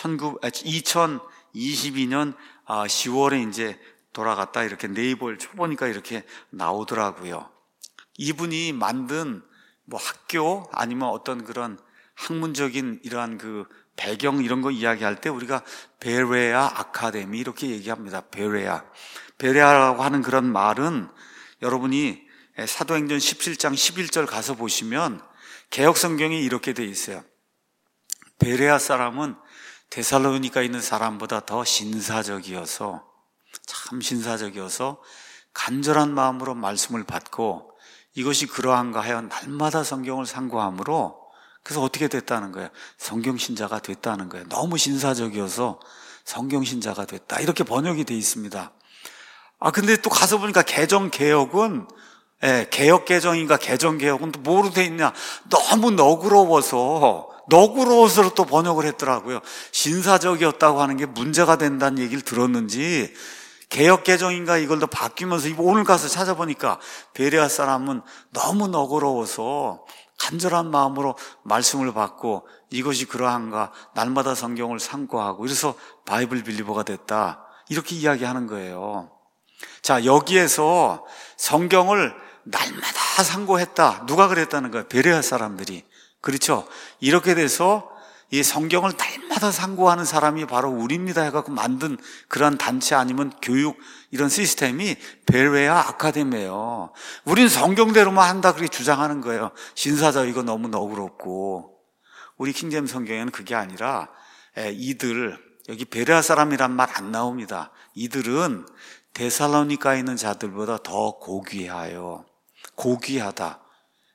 2022년 10월에 이제 돌아갔다, 이렇게 네이버를 쳐보니까 이렇게 나오더라고요. 이분이 만든 뭐 학교 아니면 어떤 그런 학문적인 이러한 그 배경 이런 거 이야기할 때 우리가 베레아 아카데미 이렇게 얘기합니다. 베레아라고 하는 그런 말은, 여러분이 사도행전 17장 11절 가서 보시면 개역성경이 이렇게 돼 있어요. 베레아 사람은 데살로니가 있는 사람보다 더 신사적이어서, 참 신사적이어서 간절한 마음으로 말씀을 받고 이것이 그러한가 하여 날마다 성경을 상고함으로, 그래서 어떻게 됐다는 거예요? 성경신자가 됐다는 거예요. 너무 신사적이어서 성경신자가 됐다, 이렇게 번역이 돼 있습니다. 근데 또 가서 보니까 개정개혁은, 개혁개정인가 개정개혁은 또 뭐로 돼 있냐, 너무 너그러워서 또 번역을 했더라고요. 신사적이었다고 하는 게 문제가 된다는 얘기를 들었는지 개혁개정인가 이걸 더 바뀌면서 오늘 가서 찾아보니까 베레아 사람은 너무 너그러워서 간절한 마음으로 말씀을 받고 이것이 그러한가 날마다 성경을 상고하고, 그래서 바이블 빌리버가 됐다, 이렇게 이야기하는 거예요. 자, 여기에서 성경을 날마다 상고했다, 누가 그랬다는 거예요? 베레아 사람들이. 그렇죠? 이렇게 돼서 이 성경을 날마다 상고하는 사람이 바로 우리입니다 해갖고 만든 그런 단체 아니면 교육 이런 시스템이 베레아 아카데미예요. 우린 성경대로만 한다 그렇게 주장하는 거예요. 신사적이고 너무 너그럽고. 우리 킹제임 성경에는 그게 아니라 이들, 여기 베레아 사람이란 말 안 나옵니다. 이들은 데살로니가에 있는 자들보다 더 고귀하다.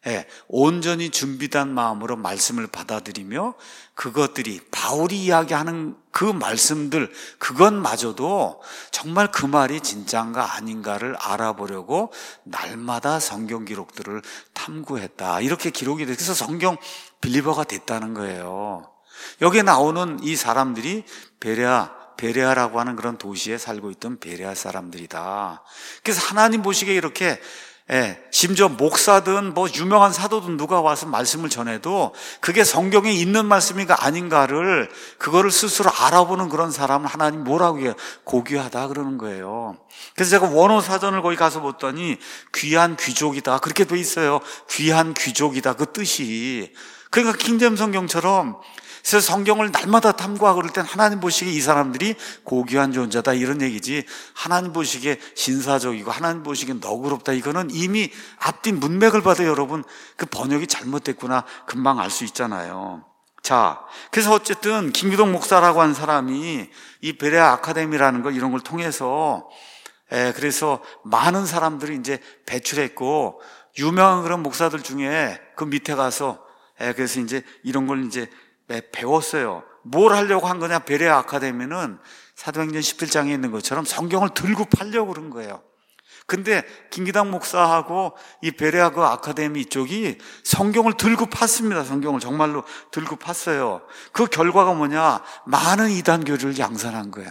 온전히 준비된 마음으로 말씀을 받아들이며 그것들이 바울이 이야기하는 그 말씀들, 그것마저도 정말 그 말이 진짜인가 아닌가를 알아보려고 날마다 성경 기록들을 탐구했다. 이렇게 기록이 돼서 성경 빌리버가 됐다는 거예요. 여기에 나오는 이 사람들이 베레아라고 하는 그런 도시에 살고 있던 베레아 사람들이다. 그래서 하나님 보시기에 이렇게 심지어 목사든 뭐 유명한 사도든 누가 와서 말씀을 전해도 그게 성경에 있는 말씀인가 아닌가를 그거를 스스로 알아보는 그런 사람은 하나님 뭐라고 해요? 고귀하다 그러는 거예요. 그래서 제가 원어 사전을 거기 가서 봤더니 귀한 귀족이다 그렇게 돼 있어요. 귀한 귀족이다 그 뜻이. 그러니까 킹잼 성경처럼 그래서 성경을 날마다 탐구하고 그럴 땐 하나님 보시기에 이 사람들이 고귀한 존재다 이런 얘기지, 하나님 보시기에 신사적이고 하나님 보시기에 너그럽다 이거는 이미 앞뒤 문맥을 봐도 여러분 그 번역이 잘못됐구나 금방 알 수 있잖아요. 자, 그래서 어쨌든 김기동 목사라고 한 사람이 이 베레아 아카데미라는 걸 이런 걸 통해서 그래서 많은 사람들이 이제 배출했고 유명한 그런 목사들 중에 그 밑에 가서 그래서 이제 이런 걸 이제 배웠어요. 뭘 하려고 한 거냐? 베레아 아카데미는 사도행전 17장에 있는 것처럼 성경을 들고 팔려고 그런 거예요. 근데 김기당 목사하고 이 베레아 그 아카데미 쪽이 성경을 들고 팠습니다. 성경을 정말로 들고 팠어요. 그 결과가 뭐냐? 많은 이단 교리를 양산한 거예요.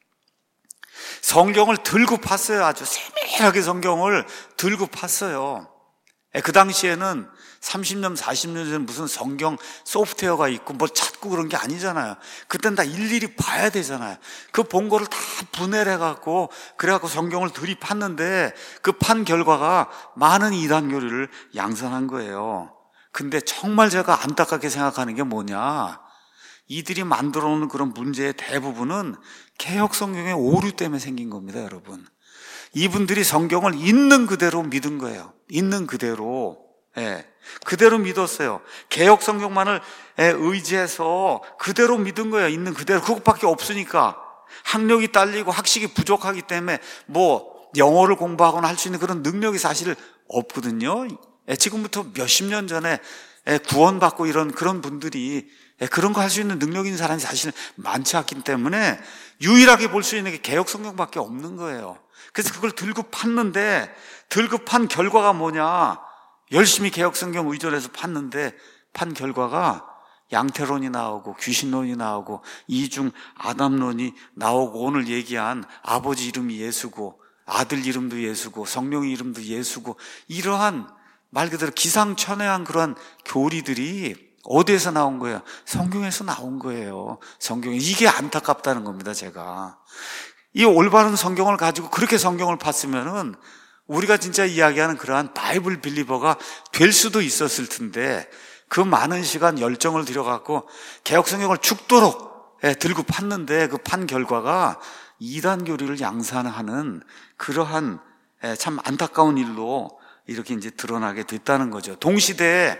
성경을 들고 팠어요. 아주 세밀하게 성경을 들고 팠어요. 그 당시에는 30년, 40년 전에 무슨 성경 소프트웨어가 있고 뭐 찾고 그런 게 아니잖아요. 그땐 다 일일이 봐야 되잖아요. 그 본 거를 다 분해를 해갖고 그래갖고 성경을 들이팠는데 그 판 결과가 많은 이단 교리를 양산한 거예요. 근데 정말 제가 안타깝게 생각하는 게 뭐냐? 이들이 만들어 놓은 그런 문제의 대부분은 개역 성경의 오류 때문에 생긴 겁니다, 여러분. 이분들이 성경을 있는 그대로 믿은 거예요. 있는 그대로. 그대로 믿었어요. 개역 성경만을 의지해서 그대로 믿은 거예요. 있는 그대로. 그것밖에 없으니까. 학력이 딸리고 학식이 부족하기 때문에 뭐 영어를 공부하거나 할 수 있는 그런 능력이 사실 없거든요. 지금부터 몇십 년 전에 구원받고 이런 그런 분들이 그런 거 할 수 있는 능력 있는 사람이 사실 많지 않기 때문에 유일하게 볼 수 있는 게 개역 성경밖에 없는 거예요. 그래서 그걸 들고 팠는데 들고 판 결과가 뭐냐? 열심히 개역 성경 의존해서 팠는데 판 결과가 양태론이 나오고 귀신론이 나오고 이중 아담론이 나오고 오늘 얘기한 아버지 이름이 예수고 아들 이름도 예수고 성령의 이름도 예수고 이러한 말 그대로 기상천외한 그런 교리들이 어디에서 나온 거예요? 성경에서 나온 거예요. 성경에. 이게 안타깝다는 겁니다, 제가. 이 올바른 성경을 가지고 그렇게 성경을 팠으면은 우리가 진짜 이야기하는 그러한 바이블 빌리버가 될 수도 있었을 텐데 그 많은 시간 열정을 들여갖고 개역 성경을 죽도록 들고 팠는데 그 판 결과가 이단 교리를 양산하는 그러한 참 안타까운 일로 이렇게 이제 드러나게 됐다는 거죠. 동시대에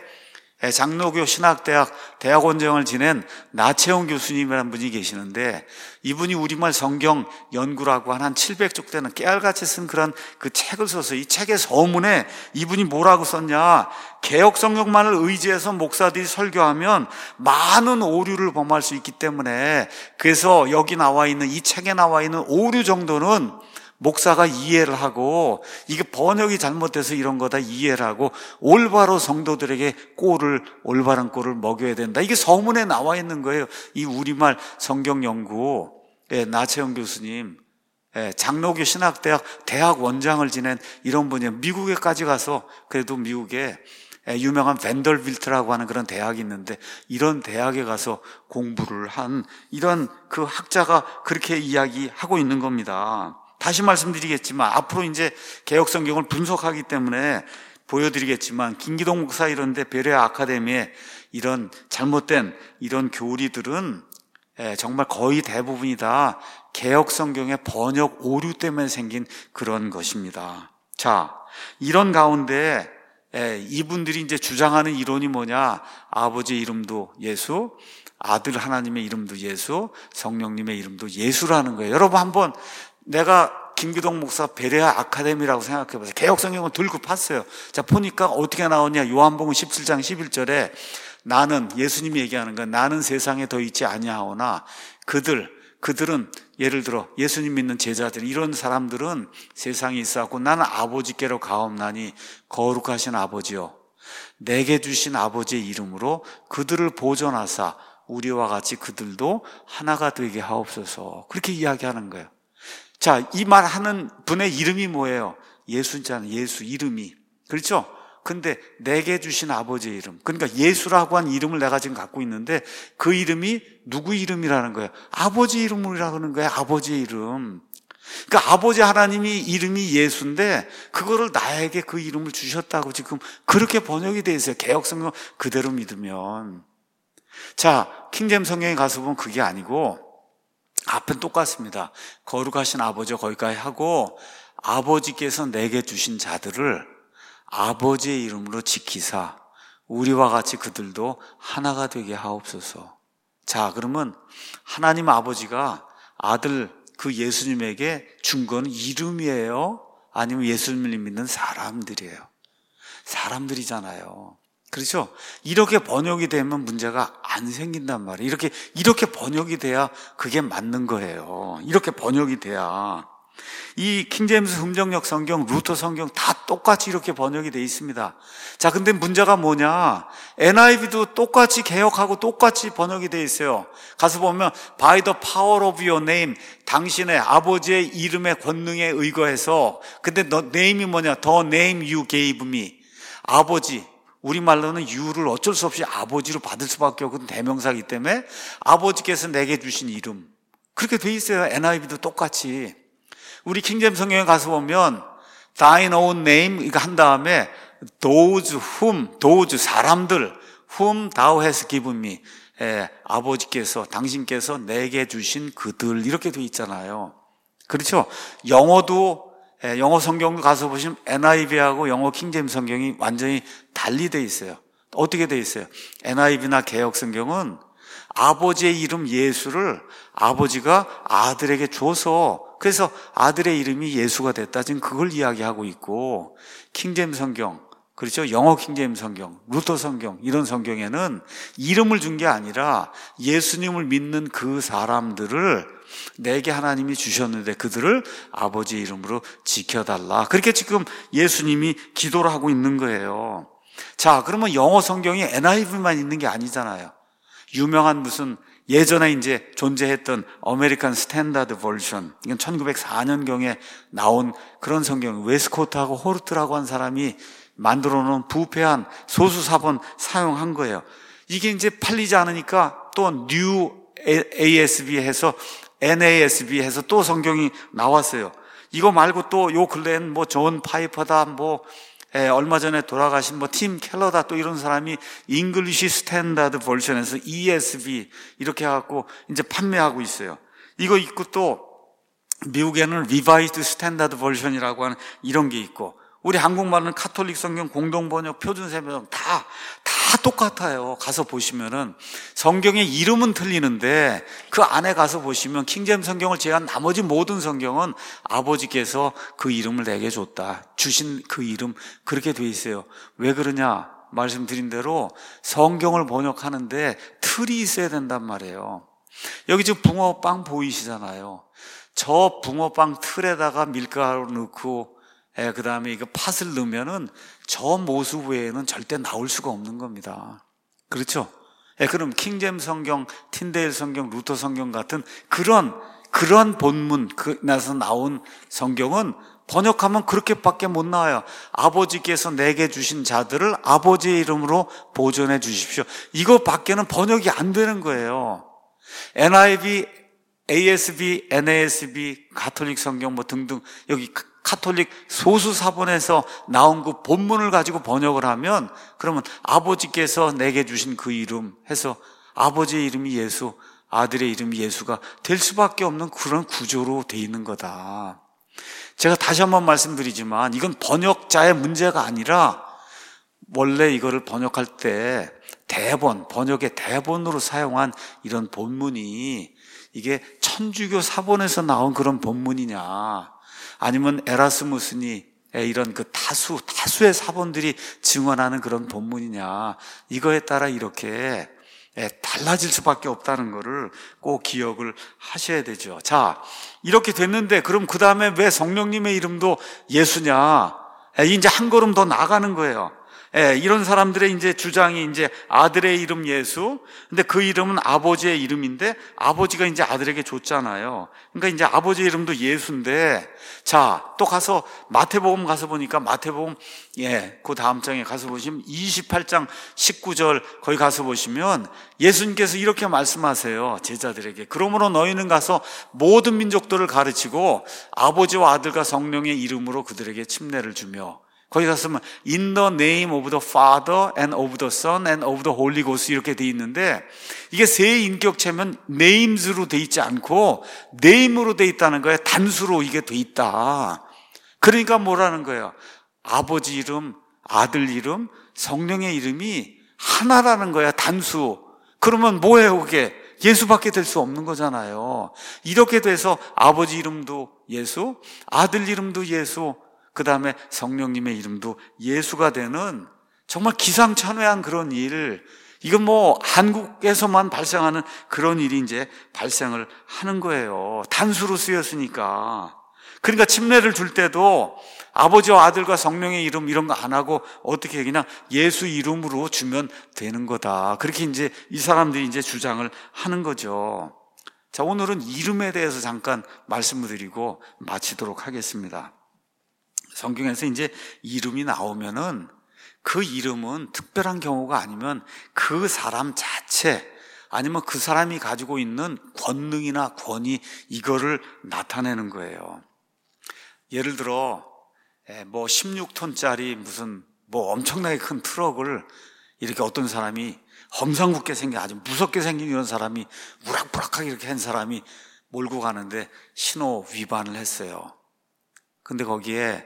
장로교 신학대학 대학원장을 지낸 나채홍 교수님이라는 분이 계시는데 이분이 우리말 성경 연구라고 한 700쪽 되는 깨알같이 쓴 그런 그 책을 써서 이 책의 서문에 이분이 뭐라고 썼냐? 개역 성경만을 의지해서 목사들이 설교하면 많은 오류를 범할 수 있기 때문에 그래서 여기 나와 있는 이 책에 나와 있는 오류 정도는 목사가 이해를 하고 이게 번역이 잘못돼서 이런 거다 이해를 하고 올바로 성도들에게 올바른 꼴을 먹여야 된다. 이게 서문에 나와 있는 거예요. 이 우리말 성경 연구 나채영 교수님 장로교 신학대학 대학 원장을 지낸 이런 분이에요. 미국에까지 가서 그래도 미국에 유명한 벤더빌트라고 하는 그런 대학이 있는데 이런 대학에 가서 공부를 한 이런 그 학자가 그렇게 이야기하고 있는 겁니다. 다시 말씀드리겠지만 앞으로 이제 개역 성경을 분석하기 때문에 보여드리겠지만 김기동 목사 이런데 베레아 아카데미에 이런 잘못된 이런 교리들은 정말 거의 대부분이 다 개역 성경의 번역 오류 때문에 생긴 그런 것입니다. 자, 이런 가운데 이분들이 이제 주장하는 이론이 뭐냐? 아버지 이름도 예수, 아들 하나님의 이름도 예수, 성령님의 이름도 예수라는 거예요. 여러분 한번 내가 김기동 목사 베레아 아카데미라고 생각해보세요. 개혁성경을 들고 팠어요. 자, 보니까 어떻게 나오냐. 요한복음 17장 11절에 나는, 예수님이 얘기하는 건, 나는 세상에 더 있지 아니하오나 그들은 예를 들어 예수님 믿는 제자들, 이런 사람들은 세상에 있어갖고 나는 아버지께로 가옵나니 거룩하신 아버지요, 내게 주신 아버지의 이름으로 그들을 보존하사 우리와 같이 그들도 하나가 되게 하옵소서. 그렇게 이야기하는 거예요. 자, 이 말하는 분의 이름이 뭐예요? 예수잖아요. 예수 이름이. 그렇죠? 근데 내게 주신 아버지의 이름, 그러니까 예수라고 한 이름을 내가 지금 갖고 있는데 그 이름이 누구 이름이라는 거예요? 아버지 이름이라고 하는 거예요. 아버지의 이름. 그러니까 아버지 하나님이 이름이 예수인데 그거를 나에게 그 이름을 주셨다고 지금 그렇게 번역이 되어 있어요. 개혁성경 그대로 믿으면. 자, 킹제임스 성경에 가서 보면 그게 아니고 앞은 똑같습니다. 거룩하신 아버지와 거기까지 하고 아버지께서 내게 주신 자들을 아버지의 이름으로 지키사 우리와 같이 그들도 하나가 되게 하옵소서. 자, 그러면 하나님 아버지가 아들 그 예수님에게 준 건 이름이에요? 아니면 예수님을 믿는 사람들이에요? 사람들이잖아요. 그렇죠? 이렇게 번역이 되면 문제가 안 생긴단 말이에요. 이렇게 번역이 돼야 그게 맞는 거예요. 이렇게 번역이 돼야. 이 킹제임스 흥정역 성경, 루터 성경 다 똑같이 이렇게 번역이 돼 있습니다. 자, 근데 문제가 뭐냐? NIV도 똑같이 개혁하고 똑같이 번역이 돼 있어요. 가서 보면 by the power of your name, 당신의 아버지의 이름의 권능에 의거해서. 근데 너 name이 뭐냐? The name you gave me. 아버지, 우리말로는 you를 어쩔 수 없이 아버지로 받을 수밖에 없거든. 대명사이기 때문에 아버지께서 내게 주신 이름, 그렇게 돼 있어요. NIV도 똑같이. 우리 킹제임스 성경에 가서 보면 thine own name 이거 한 다음에 those 사람들 whom thou hast given me, 아버지께서 당신께서 내게 주신 그들, 이렇게 돼 있잖아요. 그렇죠? 영어도 영어 성경도 가서 보시면 NIV하고 영어 킹제임스 성경이 완전히 달리 돼 있어요. 어떻게 돼 있어요? NIV나 개혁 성경은 아버지의 이름 예수를 아버지가 아들에게 줘서, 그래서 아들의 이름이 예수가 됐다, 지금 그걸 이야기하고 있고, 킹제임스 성경, 그렇죠? 영어 킹제임스 성경, 루터 성경, 이런 성경에는 이름을 준 게 아니라 예수님을 믿는 그 사람들을 내게 하나님이 주셨는데 그들을 아버지의 이름으로 지켜달라, 그렇게 지금 예수님이 기도를 하고 있는 거예요. 자, 그러면 영어 성경이 NIV만 있는 게 아니잖아요. 유명한 무슨 예전에 이제 존재했던 아메리칸 스탠다드 버전, 이건 1904년경에 나온 그런 성경, 웨스코트하고 호르트라고 한 사람이 만들어 놓은 부패한 소수사본 사용한 거예요. 이게 이제 팔리지 않으니까 또 뉴 ASB 해서 NASB 해서 또 성경이 나왔어요. 이거 말고 또 요 근래엔 뭐 존 파이퍼다, 뭐 얼마 전에 돌아가신 뭐 팀 켈러다, 또 이런 사람이 잉글리시 스탠다드 버전에서 ESV 이렇게 해갖고 이제 판매하고 있어요. 이거 있고 또 미국에는 리바이스드 스탠다드 버전이라고 하는 이런 게 있고, 우리 한국말은 카톨릭 성경 공동번역, 표준세번역 다 똑같아요. 가서 보시면은 성경의 이름은 틀리는데 그 안에 가서 보시면 킹제임스 성경을 제한 나머지 모든 성경은 아버지께서 그 이름을 내게 줬다, 주신 그 이름, 그렇게 돼 있어요. 왜 그러냐? 말씀드린 대로 성경을 번역하는데 틀이 있어야 된단 말이에요. 여기 지금 붕어빵 보이시잖아요. 저 붕어빵 틀에다가 밀가루 넣고 그 다음에 이거 팥을 넣으면은 저 모습 외에는 절대 나올 수가 없는 겁니다. 그렇죠? 그럼 킹제임스 성경, 틴데일 성경, 루터 성경 같은 그런 본문, 나서 나온 성경은 번역하면 그렇게밖에 못 나와요. 아버지께서 내게 주신 자들을 아버지의 이름으로 보존해 주십시오. 이거 밖에는 번역이 안 되는 거예요. NIV, ASB, NASB, 가톨릭 성경 뭐 등등, 여기 카톨릭 소수사본에서 나온 그 본문을 가지고 번역을 하면, 그러면 아버지께서 내게 주신 그 이름 해서 아버지의 이름이 예수, 아들의 이름이 예수가 될 수밖에 없는 그런 구조로 돼 있는 거다. 제가 다시 한번 말씀드리지만 이건 번역자의 문제가 아니라 원래 이거를 번역할 때 번역의 대본으로 사용한 이런 본문이 이게 천주교 사본에서 나온 그런 본문이냐, 아니면 에라스무스니 이런 그 다수의 사본들이 증언하는 그런 본문이냐, 이거에 따라 이렇게 달라질 수밖에 없다는 것을 꼭 기억을 하셔야 되죠. 자, 이렇게 됐는데 그럼 그 다음에 왜 성령님의 이름도 예수냐? 이제 한 걸음 더 나가는 거예요. 이런 사람들의 이제 주장이 이제 아들의 이름 예수. 근데 그 이름은 아버지의 이름인데 아버지가 이제 아들에게 줬잖아요. 그러니까 이제 아버지의 이름도 예수인데, 자, 또 가서 마태복음 가서 보니까 마태복음 그 다음 장에 가서 보시면 28장 19절 거기 가서 보시면 예수님께서 이렇게 말씀하세요. 제자들에게. 그러므로 너희는 가서 모든 민족들을 가르치고 아버지와 아들과 성령의 이름으로 그들에게 침례를 주며, 거기 가서는 In the name of the Father and of the Son and of the Holy Ghost 이렇게 돼 있는데, 이게 세 인격체면 names로 돼 있지 않고 name으로 돼 있다는 거예요. 단수로 이게 돼 있다. 그러니까 뭐라는 거예요? 아버지 이름, 아들 이름, 성령의 이름이 하나라는 거야. 단수. 그러면 뭐예요 그게? 예수밖에 될 수 없는 거잖아요. 이렇게 돼서 아버지 이름도 예수, 아들 이름도 예수, 그 다음에 성령님의 이름도 예수가 되는 정말 기상천외한 그런 일, 이건 뭐 한국에서만 발생하는 그런 일이 이제 발생을 하는 거예요. 단수로 쓰였으니까. 그러니까 침례를 줄 때도 아버지와 아들과 성령의 이름 이런 거 안 하고 어떻게 그냥 예수 이름으로 주면 되는 거다. 그렇게 이제 이 사람들이 이제 주장을 하는 거죠. 자, 오늘은 이름에 대해서 잠깐 말씀을 드리고 마치도록 하겠습니다. 성경에서 이제 이름이 나오면은 그 이름은 특별한 경우가 아니면 그 사람 자체, 아니면 그 사람이 가지고 있는 권능이나 권위, 이거를 나타내는 거예요. 예를 들어 뭐 16톤짜리 무슨 뭐 엄청나게 큰 트럭을 이렇게 어떤 사람이 험상궂게 생긴, 아주 무섭게 생긴 이런 사람이 우락부락하게 이렇게 한 사람이 몰고 가는데 신호 위반을 했어요. 근데 거기에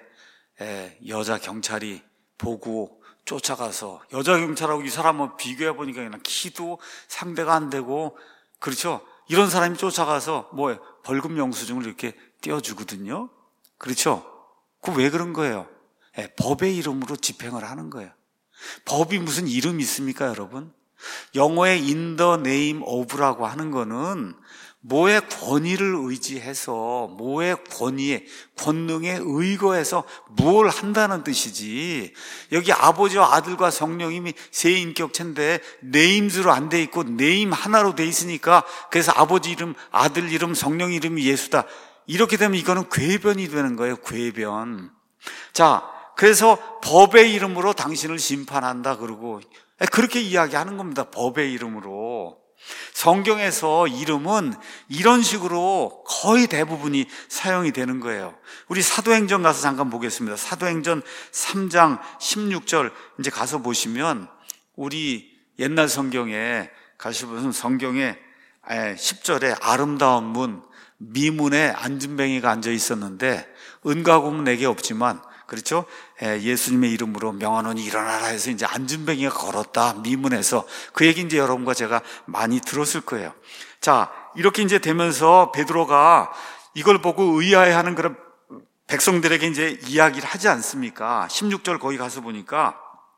여자 경찰이 보고 쫓아가서, 여자 경찰하고 이 사람을 비교해 보니까 그냥 키도 상대가 안 되고, 그렇죠? 이런 사람이 쫓아가서 뭐 벌금 영수증을 이렇게 띄워주거든요. 그렇죠? 그거 왜 그런 거예요? 법의 이름으로 집행을 하는 거예요. 법이 무슨 이름이 있습니까, 여러분? 영어의 in the name of라고 하는 거는 뭐의 권위를 의지해서, 뭐의 권위에, 권능에 의거해서 뭘 한다는 뜻이지, 여기 아버지와 아들과 성령님이 세 인격체인데 네임즈로 안 돼 있고 네임 하나로 돼 있으니까 그래서 아버지 이름, 아들 이름, 성령 이름이 예수다, 이렇게 되면 이거는 궤변이 되는 거예요. 궤변. 자, 그래서 법의 이름으로 당신을 심판한다 그러고 그렇게 이야기하는 겁니다. 법의 이름으로. 성경에서 이름은 이런 식으로 거의 대부분이 사용이 되는 거예요. 우리 사도행전 가서 잠깐 보겠습니다. 사도행전 3장 16절 이제 가서 보시면, 우리 옛날 성경에 가시면 성경에 10절에 아름다운 문, 미문에 안진뱅이가 앉아 있었는데 은과 금은 내게 없지만, 그렇죠? 예수님의 이름으로 명하노니 일어나라 해서 이제 안진뱅이가 걸었다, 미문에서. 그 얘기 이제 여러분과 제가 많이 들었을 거예요. 자, 이렇게 이제 되면서 베드로가 이걸 보고 의아해하는 그런 백성들에게 이제 이야기를 하지 않습니까? 16절 거기 가서 보니까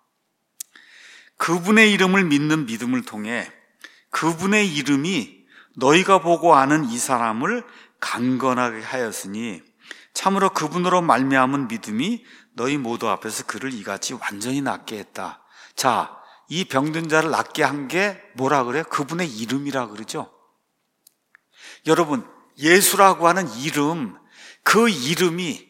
그분의 이름을 믿는 믿음을 통해 그분의 이름이 너희가 보고 아는 이 사람을 강건하게 하였으니 참으로 그분으로 말미암은 믿음이 너희 모두 앞에서 그를 이같이 완전히 낫게 했다. 자, 이 병든 자를 낫게 한 게 뭐라 그래요? 그분의 이름이라 그러죠. 여러분, 예수라고 하는 이름, 그 이름이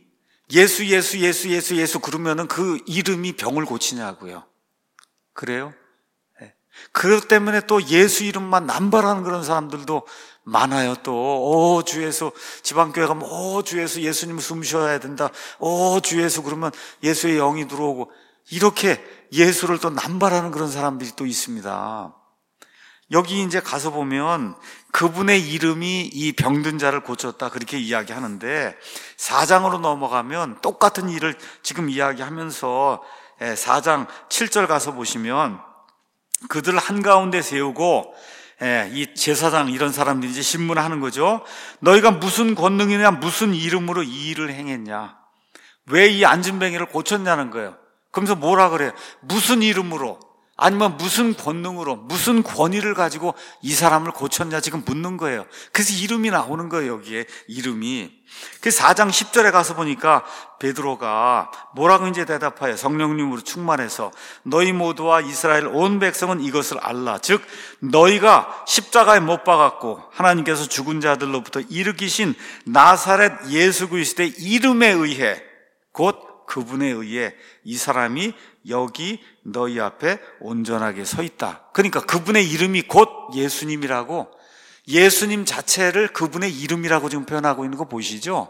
예수 그러면은 그 이름이 병을 고치냐고요. 그래요? 그것 때문에 또 예수 이름만 남발하는 그런 사람들도 많아요. 또 주 예수, 지방교회 가면 주 예수, 예수님 숨 쉬어야 된다, 주 예수 그러면 예수의 영이 들어오고, 이렇게 예수를 또 남발하는 그런 사람들이 또 있습니다. 여기 이제 가서 보면 그분의 이름이 이 병든 자를 고쳤다, 그렇게 이야기하는데 4장으로 넘어가면 똑같은 일을 지금 이야기하면서 4장 7절 가서 보시면 그들 한가운데 세우고 이 제사장 이런 사람들이 이제 신문하는 거죠. 너희가 무슨 권능이냐, 무슨 이름으로 이 일을 행했냐, 왜 이 안진뱅이를 고쳤냐는 거예요. 그러면서 뭐라 그래요? 무슨 이름으로, 아니면 무슨 권능으로, 무슨 권위를 가지고 이 사람을 고쳤냐 지금 묻는 거예요. 그래서 이름이 나오는 거예요. 여기에 이름이. 그래서 4장 10절에 가서 보니까 베드로가 뭐라고 이제 대답하여 성령님으로 충만해서 너희 모두와 이스라엘 온 백성은 이것을 알라. 즉 너희가 십자가에 못 박았고 하나님께서 죽은 자들로부터 일으키신 나사렛 예수 그리스도의 이름에 의해, 곧 그분에 의해 이 사람이 여기 너희 앞에 온전하게 서 있다. 그러니까 그분의 이름이 곧 예수님이라고, 예수님 자체를 그분의 이름이라고 지금 표현하고 있는 거 보이시죠?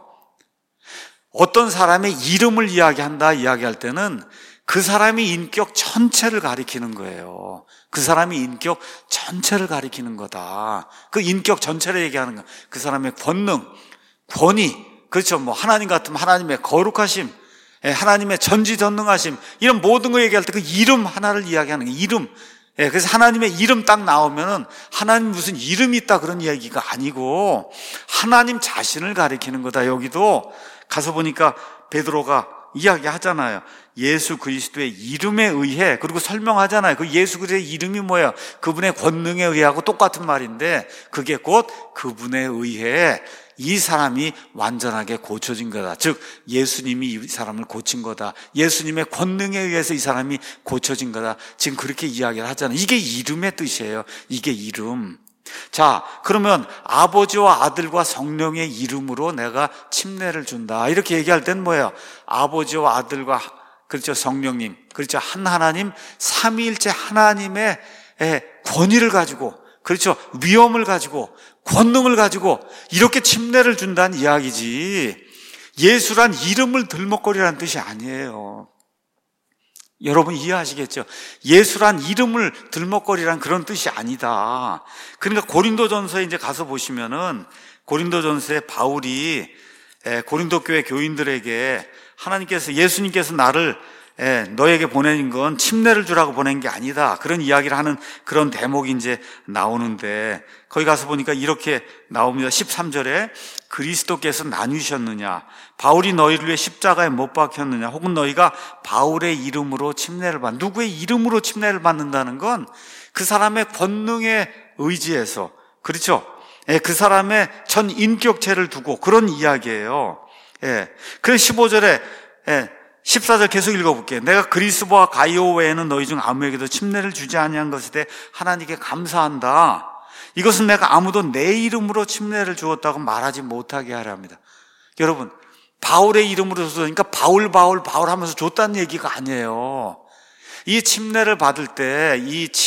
어떤 사람의 이름을 이야기할 때는 그 사람의 인격 전체를 가리키는 거예요. 그 사람의 인격 전체를 가리키는 거다. 그 인격 전체를 얘기하는 거야. 그 사람의 권능, 권위, 그렇죠. 뭐 하나님 같으면 하나님의 거룩하심, 하나님의 전지전능하심, 이런 모든 거 얘기할 때 그 이름 하나를 이야기하는 거예요. 이름. 그래서 하나님의 이름 딱 나오면은 하나님 무슨 이름이 있다 그런 이야기가 아니고 하나님 자신을 가리키는 거다. 여기도 가서 보니까 베드로가 이야기하잖아요. 예수 그리스도의 이름에 의해, 그리고 설명하잖아요. 그 예수 그리스도의 이름이 뭐예요? 그분의 권능에 의하고 똑같은 말인데 그게 곧 그분에 의해 이 사람이 완전하게 고쳐진 거다. 즉 예수님이 이 사람을 고친 거다. 예수님의 권능에 의해서 이 사람이 고쳐진 거다. 지금 그렇게 이야기를 하잖아요. 이게 이름의 뜻이에요. 이게 이름. 자, 그러면 아버지와 아들과 성령의 이름으로 내가 침례를 준다. 이렇게 얘기할 땐 뭐예요? 아버지와 아들과, 그렇죠, 성령님, 그렇죠, 한 하나님, 삼위일체 하나님의 권위를 가지고, 그렇죠, 위엄을 가지고, 권능을 가지고 이렇게 침례를 준다는 이야기지, 예수란 이름을 들먹거리라는 뜻이 아니에요. 여러분 이해하시겠죠? 예수란 이름을 들먹거리란 그런 뜻이 아니다. 그러니까 고린도전서에 이제 가서 보시면은 고린도전서에 바울이 고린도 교회 교인들에게 하나님께서, 예수님께서 나를 너에게 보낸 건 침례를 주라고 보낸 게 아니다, 그런 이야기를 하는 그런 대목이 이제 나오는데, 거기 가서 보니까 이렇게 나옵니다. 13절에 그리스도께서 나누셨느냐, 바울이 너희를 위해 십자가에 못 박혔느냐, 혹은 너희가 바울의 이름으로 침례를 받, 누구의 이름으로 침례를 받는다는 건 그 사람의 권능에 의지해서, 그렇죠, 그 사람의 전 인격체를 두고 그런 이야기예요. 그래서 15절에 14절 계속 읽어볼게요. 내가 그리스도와 가이오 외에는 너희 중 아무에게도 침례를 주지 아니한 것에 대해 하나님께 감사한다. 이것은 내가 아무도 내 이름으로 침례를 주었다고 말하지 못하게 하려 합니다. 여러분, 바울의 이름으로 줬으니까 바울 하면서 줬다는 얘기가 아니에요. 이 침례를 받을 때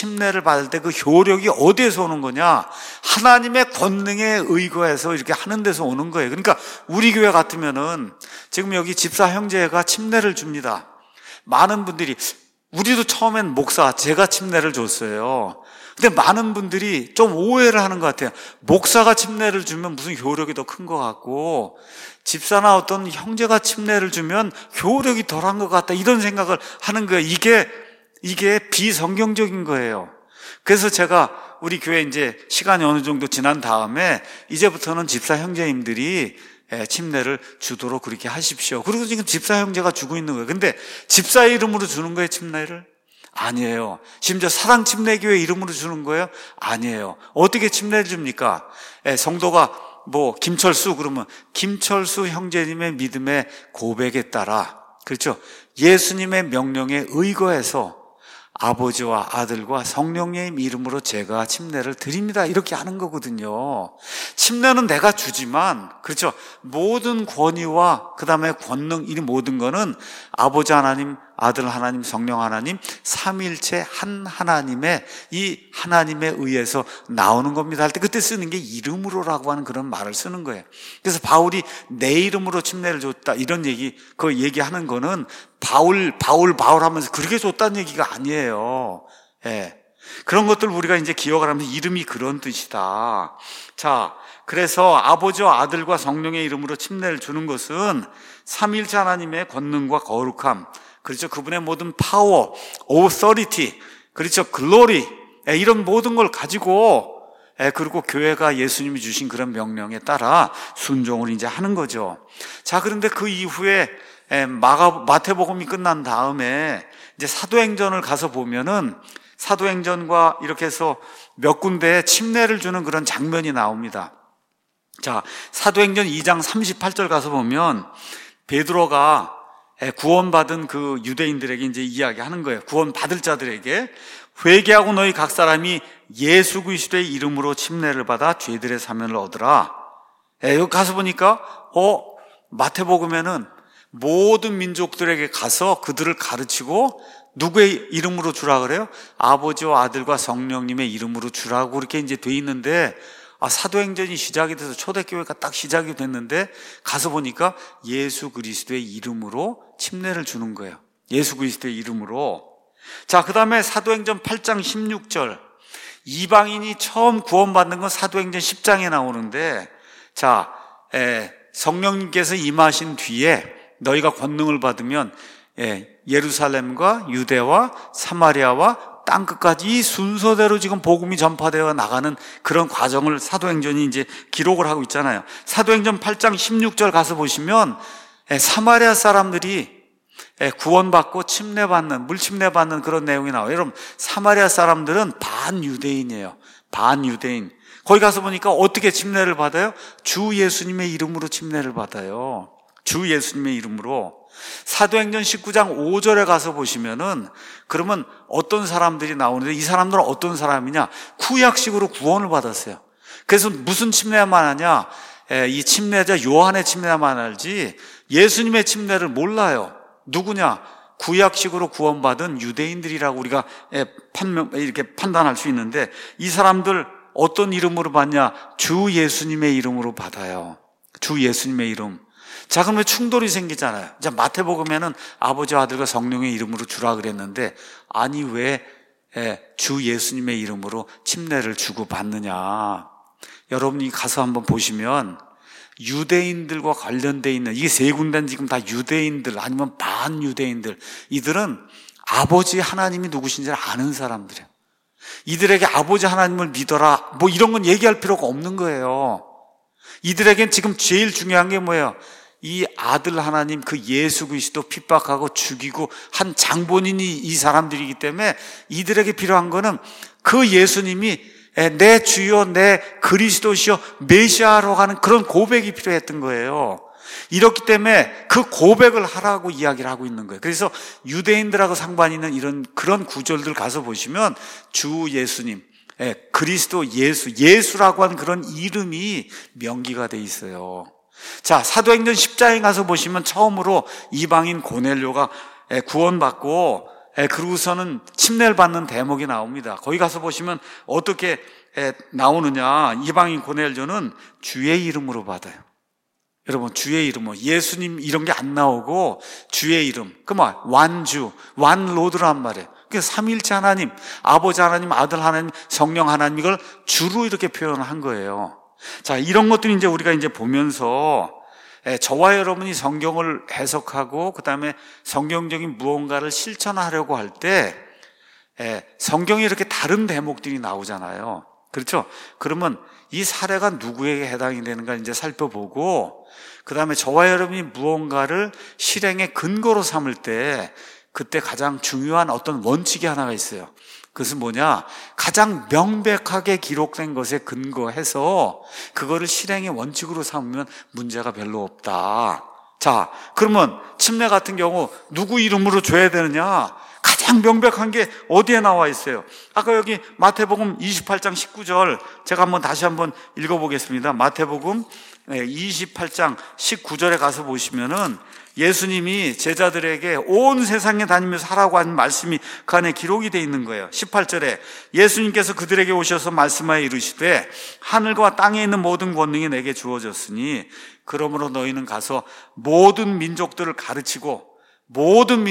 그 효력이 어디에서 오는 거냐? 하나님의 권능에 의거해서 이렇게 하는 데서 오는 거예요. 그러니까 우리 교회 같으면은 지금 여기 집사 형제가 침례를 줍니다. 많은 분들이, 우리도 처음엔 목사 제가 침례를 줬어요. 근데 많은 분들이 좀 오해를 하는 것 같아요. 목사가 침례를 주면 무슨 효력이 더 큰 것 같고, 집사나 어떤 형제가 침례를 주면 효력이 덜한 것 같다, 이런 생각을 하는 거예요. 이게 비성경적인 거예요. 그래서 제가 우리 교회 이제 시간이 어느 정도 지난 다음에 이제부터는 집사 형제님들이 침례를 주도록 그렇게 하십시오. 그리고 지금 집사 형제가 주고 있는 거예요. 근데 집사의 이름으로 주는 거예요, 침례를? 아니에요. 심지어 사랑 침례교회 이름으로 주는 거예요? 아니에요. 어떻게 침례를 줍니까? 성도가 뭐 김철수 그러면 김철수 형제님의 믿음의 고백에 따라, 그렇죠, 예수님의 명령에 의거해서 아버지와 아들과 성령님 이름으로 제가 침례를 드립니다, 이렇게 하는 거거든요. 침례는 내가 주지만, 그렇죠, 모든 권위와 그 다음에 권능, 이 모든 거는 아버지 하나님, 아들 하나님, 성령 하나님, 삼위일체 한 하나님의, 이 하나님에 의해서 나오는 겁니다 할 때 그때 쓰는 게 이름으로라고 하는 그런 말을 쓰는 거예요. 그래서 바울이 내 이름으로 침례를 줬다, 이런 그 얘기하는 거는 바울 하면서 그렇게 줬다는 얘기가 아니에요. 그런 것들 우리가 이제 기억을 하면서 이름이 그런 뜻이다. 자, 그래서 아버지와 아들과 성령의 이름으로 침례를 주는 것은 삼위일체 하나님의 권능과 거룩함, 그렇죠, 그분의 모든 파워, authority, 그렇죠, glory, 이런 모든 걸 가지고 그리고 교회가 예수님이 주신 그런 명령에 따라 순종을 이제 하는 거죠. 자, 그런데 그 이후에 마태복음이 끝난 다음에 이제 사도행전을 가서 보면은 사도행전과 이렇게 해서 몇 군데에 침례를 주는 그런 장면이 나옵니다. 자, 사도행전 2장 38절 가서 보면 베드로가 구원받은 그 유대인들에게 이제 이야기하는 거예요. 구원받을 자들에게 회개하고 너희 각 사람이 예수 그리스도의 이름으로 침례를 받아 죄들의 사면을 얻으라. 여기 가서 보니까 마태복음에는 모든 민족들에게 가서 그들을 가르치고 누구의 이름으로 주라 그래요? 아버지와 아들과 성령님의 이름으로 주라고 이렇게 이제 돼 있는데, 사도행전이 시작이 돼서 초대교회가 딱 시작이 됐는데 가서 보니까 예수 그리스도의 이름으로 침례를 주는 거예요. 예수 그리스도의 이름으로. 자, 그 다음에 사도행전 8장 16절, 이방인이 처음 구원받는 건 사도행전 10장에 나오는데, 자, 성령님께서 임하신 뒤에 너희가 권능을 받으면 예루살렘과 유대와 사마리아와 땅끝까지 이 순서대로 지금 복음이 전파되어 나가는 그런 과정을 사도행전이 이제 기록을 하고 있잖아요. 사도행전 8장 16절 가서 보시면 사마리아 사람들이 구원받고 물침례받는 그런 내용이 나와요. 여러분, 사마리아 사람들은 반유대인이에요. 반유대인. 거기 가서 보니까 어떻게 침례를 받아요? 주 예수님의 이름으로 침례를 받아요. 주 예수님의 이름으로. 사도행전 19장 5절에 가서 보시면은 그러면 어떤 사람들이 나오는데, 이 사람들은 어떤 사람이냐? 구약식으로 구원을 받았어요. 그래서 무슨 침례만 하냐? 이 침례자 요한의 침례만 알지 예수님의 침례를 몰라요. 누구냐? 구약식으로 구원받은 유대인들이라고 우리가 이렇게 판단할 수 있는데, 이 사람들 어떤 이름으로 받냐? 주 예수님의 이름으로 받아요. 주 예수님의 이름. 자, 그러면 충돌이 생기잖아요. 자, 마태복음에는 아버지와 아들과 성령의 이름으로 주라 그랬는데, 아니 왜 주 예수님의 이름으로 침례를 주고 받느냐? 여러분이 가서 한번 보시면 유대인들과 관련되어 있는, 이게 세 군데는 지금 다 유대인들 아니면 반유대인들, 이들은 아버지 하나님이 누구신지 아는 사람들이에요. 이들에게 아버지 하나님을 믿어라 뭐 이런 건 얘기할 필요가 없는 거예요. 이들에겐 지금 제일 중요한 게 뭐예요? 이 아들 하나님, 그 예수 그리스도 핍박하고 죽이고 한 장본인이 이 사람들이기 때문에 이들에게 필요한 거는 그 예수님이 내 주여, 내 그리스도시여, 메시아로 가는 그런 고백이 필요했던 거예요. 이렇기 때문에 그 고백을 하라고 이야기를 하고 있는 거예요. 그래서 유대인들하고 상관 있는 그런 구절들 가서 보시면 주 예수님, 그리스도 예수라고 하는 그런 이름이 명기가 돼 있어요. 자, 사도행전 10장에 가서 보시면 처음으로 이방인 고넬료가 구원받고 그러고서는 침례를 받는 대목이 나옵니다. 거기 가서 보시면 어떻게 나오느냐? 이방인 고넬료는 주의 이름으로 받아요. 여러분, 주의 이름으로, 예수님 이런 게 안 나오고 주의 이름, 완주, 완로드란 말이에요. 그래서 삼위일체 하나님, 아버지 하나님, 아들 하나님, 성령 하나님, 이걸 주로 이렇게 표현을 한 거예요. 자, 이런 것들이 이제 우리가 이제 보면서 저와 여러분이 성경을 해석하고 그다음에 성경적인 무언가를 실천하려고 할 때 성경에 이렇게 다른 대목들이 나오잖아요. 그렇죠? 그러면 이 사례가 누구에게 해당이 되는가 이제 살펴보고, 그다음에 저와 여러분이 무언가를 실행의 근거로 삼을 때 그때 가장 중요한 어떤 원칙이 하나가 있어요. 그것은 뭐냐? 가장 명백하게 기록된 것에 근거해서 그거를 실행의 원칙으로 삼으면 문제가 별로 없다. 자, 그러면 침례 같은 경우 누구 이름으로 줘야 되느냐? 가장 명백한 게 어디에 나와 있어요? 아까 여기 마태복음 28장 19절 제가 다시 한번 읽어보겠습니다. 마태복음 28장 19절에 가서 보시면은 예수님이 제자들에게 온 세상에 다니면서 하라고 하는 말씀이 그 안에 기록이 되어 있는 거예요. 18절에 예수님께서 그들에게 오셔서 말씀하여 이르시되 하늘과 땅에 있는 모든 권능이 내게 주어졌으니 그러므로 너희는 가서 모든 민족들을 가르치고 모든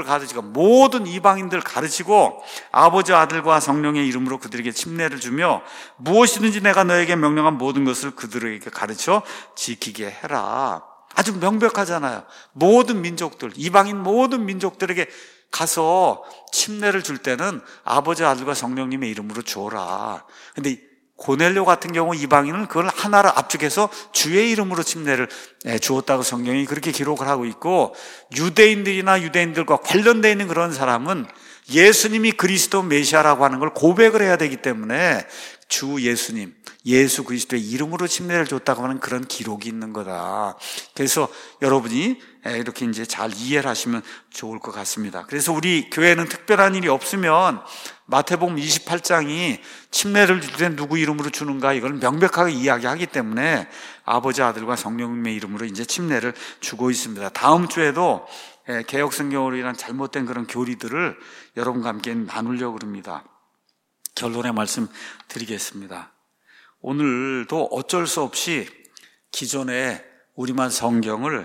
이방인들을 가르치고 아버지 아들과 성령의 이름으로 그들에게 침례를 주며 무엇이든지 내가 너에게 명령한 모든 것을 그들에게 가르쳐 지키게 해라. 아주 명백하잖아요. 모든 민족들, 이방인 모든 민족들에게 가서 침례를 줄 때는 아버지 아들과 성령님의 이름으로 줘라. 근데 고넬료 같은 경우 이방인은 그걸 하나를 압축해서 주의 이름으로 침례를 주었다고 성경이 그렇게 기록을 하고 있고, 유대인들이나 유대인들과 관련되어 있는 그런 사람은 예수님이 그리스도 메시아라고 하는 걸 고백을 해야 되기 때문에 주 예수님, 예수 그리스도의 이름으로 침례를 줬다고 하는 그런 기록이 있는 거다. 그래서 여러분이 이렇게 이제 잘 이해를 하시면 좋을 것 같습니다. 그래서 우리 교회는 특별한 일이 없으면 마태복음 28장이 침례를 줄 때 누구 이름으로 주는가 이걸 명백하게 이야기하기 때문에 아버지, 아들과 성령님의 이름으로 이제 침례를 주고 있습니다. 다음 주에도 개혁성경으로 인한 잘못된 그런 교리들을 여러분과 함께 나누려고 합니다. 결론의 말씀 드리겠습니다. 오늘도 어쩔 수 없이 기존의 우리말 성경을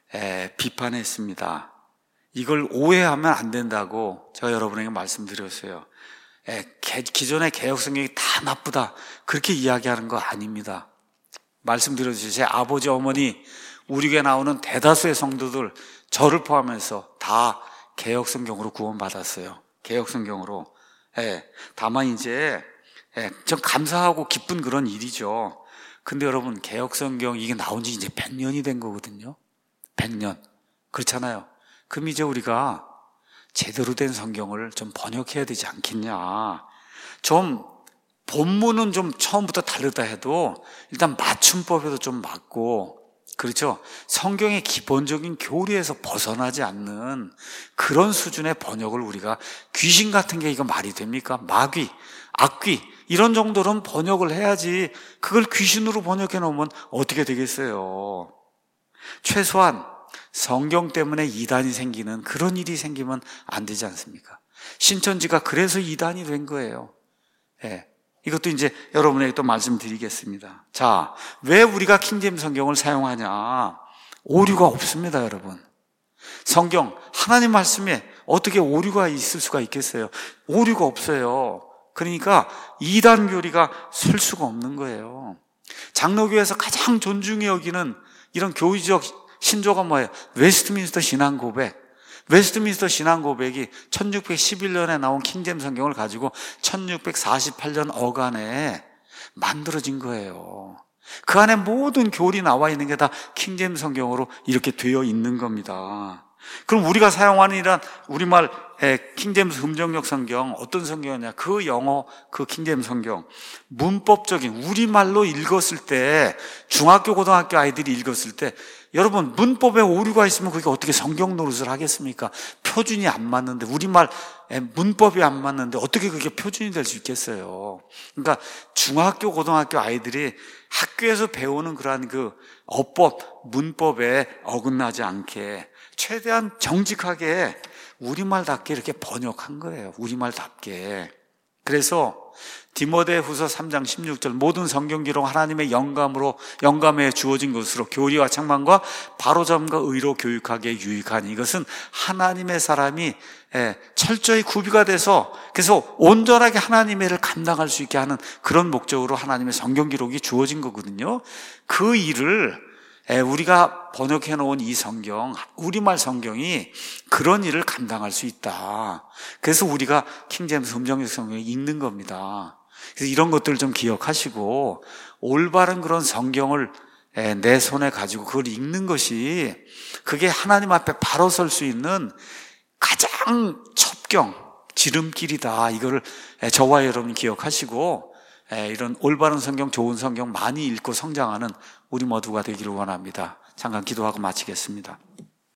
비판했습니다. 이걸 오해하면 안 된다고 제가 여러분에게 말씀드렸어요. 기존의 개혁성경이 다 나쁘다 그렇게 이야기하는 거 아닙니다. 말씀드렸죠. 제 아버지, 어머니, 우리 교회에 나오는 대다수의 성도들, 저를 포함해서 다 개혁성경으로 구원받았어요. 개혁성경으로. 다만 이제 좀 감사하고 기쁜 그런 일이죠. 근데 여러분, 개혁성경 이게 나온 지 이제 100년이 된 거거든요. 100년. 그렇잖아요. 그럼 이제 우리가 제대로 된 성경을 좀 번역해야 되지 않겠냐. 좀 본문은 좀 처음부터 다르다 해도 일단 맞춤법에도 좀 맞고, 그렇죠? 성경의 기본적인 교리에서 벗어나지 않는 그런 수준의 번역을 우리가, 귀신 같은 게 이거 말이 됩니까? 마귀, 악귀 이런 정도로는 번역을 해야지, 그걸 귀신으로 번역해 놓으면 어떻게 되겠어요? 최소한 성경 때문에 이단이 생기는 그런 일이 생기면 안 되지 않습니까? 신천지가 그래서 이단이 된 거예요. 이것도 이제 여러분에게 또 말씀드리겠습니다. 자, 왜 우리가 킹제임스 성경을 사용하냐? 오류가 없습니다, 여러분. 성경, 하나님 말씀에 어떻게 오류가 있을 수가 있겠어요? 오류가 없어요. 그러니까 이단 교리가 설 수가 없는 거예요. 장로교에서 가장 존중해 여기는 이런 교리적 신조가 뭐예요? 웨스트민스터 신앙 고백. 웨스트민스터 신앙 고백이 1611년에 나온 킹제임스 성경을 가지고 1648년 어간에 만들어진 거예요. 그 안에 모든 교리 나와 있는 게 다 킹제임스 성경으로 이렇게 되어 있는 겁니다. 그럼 우리가 사용하는 이런 우리말 킹제임스 금정역 성경, 어떤 성경이냐? 그 영어, 그 킹제임스 성경, 문법적인 우리말로 읽었을 때, 중학교, 고등학교 아이들이 읽었을 때, 여러분, 문법에 오류가 있으면 그게 어떻게 성경 노릇을 하겠습니까? 표준이 안 맞는데, 우리말 문법이 안 맞는데 어떻게 그게 표준이 될 수 있겠어요? 그러니까 중학교, 고등학교 아이들이 학교에서 배우는 그러한 그 어법, 문법에 어긋나지 않게 최대한 정직하게 우리말답게 이렇게 번역한 거예요. 우리말답게. 그래서 디모데후서 3장 16절, 모든 성경 기록 하나님의 영감에 주어진 것으로 교리와 책망과 바로잡음과 의로 교육하기에 유익하니, 이것은 하나님의 사람이 철저히 구비가 돼서, 그래서 온전하게 하나님의 일을 감당할 수 있게 하는 그런 목적으로 하나님의 성경 기록이 주어진 거거든요. 그 일을 우리가 번역해 놓은 이 성경, 우리말 성경이 그런 일을 감당할 수 있다. 그래서 우리가 킹제임스 금정역 성경을 읽는 겁니다. 그래서 이런 것들을 좀 기억하시고, 올바른 그런 성경을 내 손에 가지고 그걸 읽는 것이, 그게 하나님 앞에 바로 설 수 있는 가장 첩경, 지름길이다. 이거를 저와 여러분이 기억하시고, 이런 올바른 성경, 좋은 성경 많이 읽고 성장하는 우리 모두가 되기를 원합니다. 잠깐 기도하고 마치겠습니다.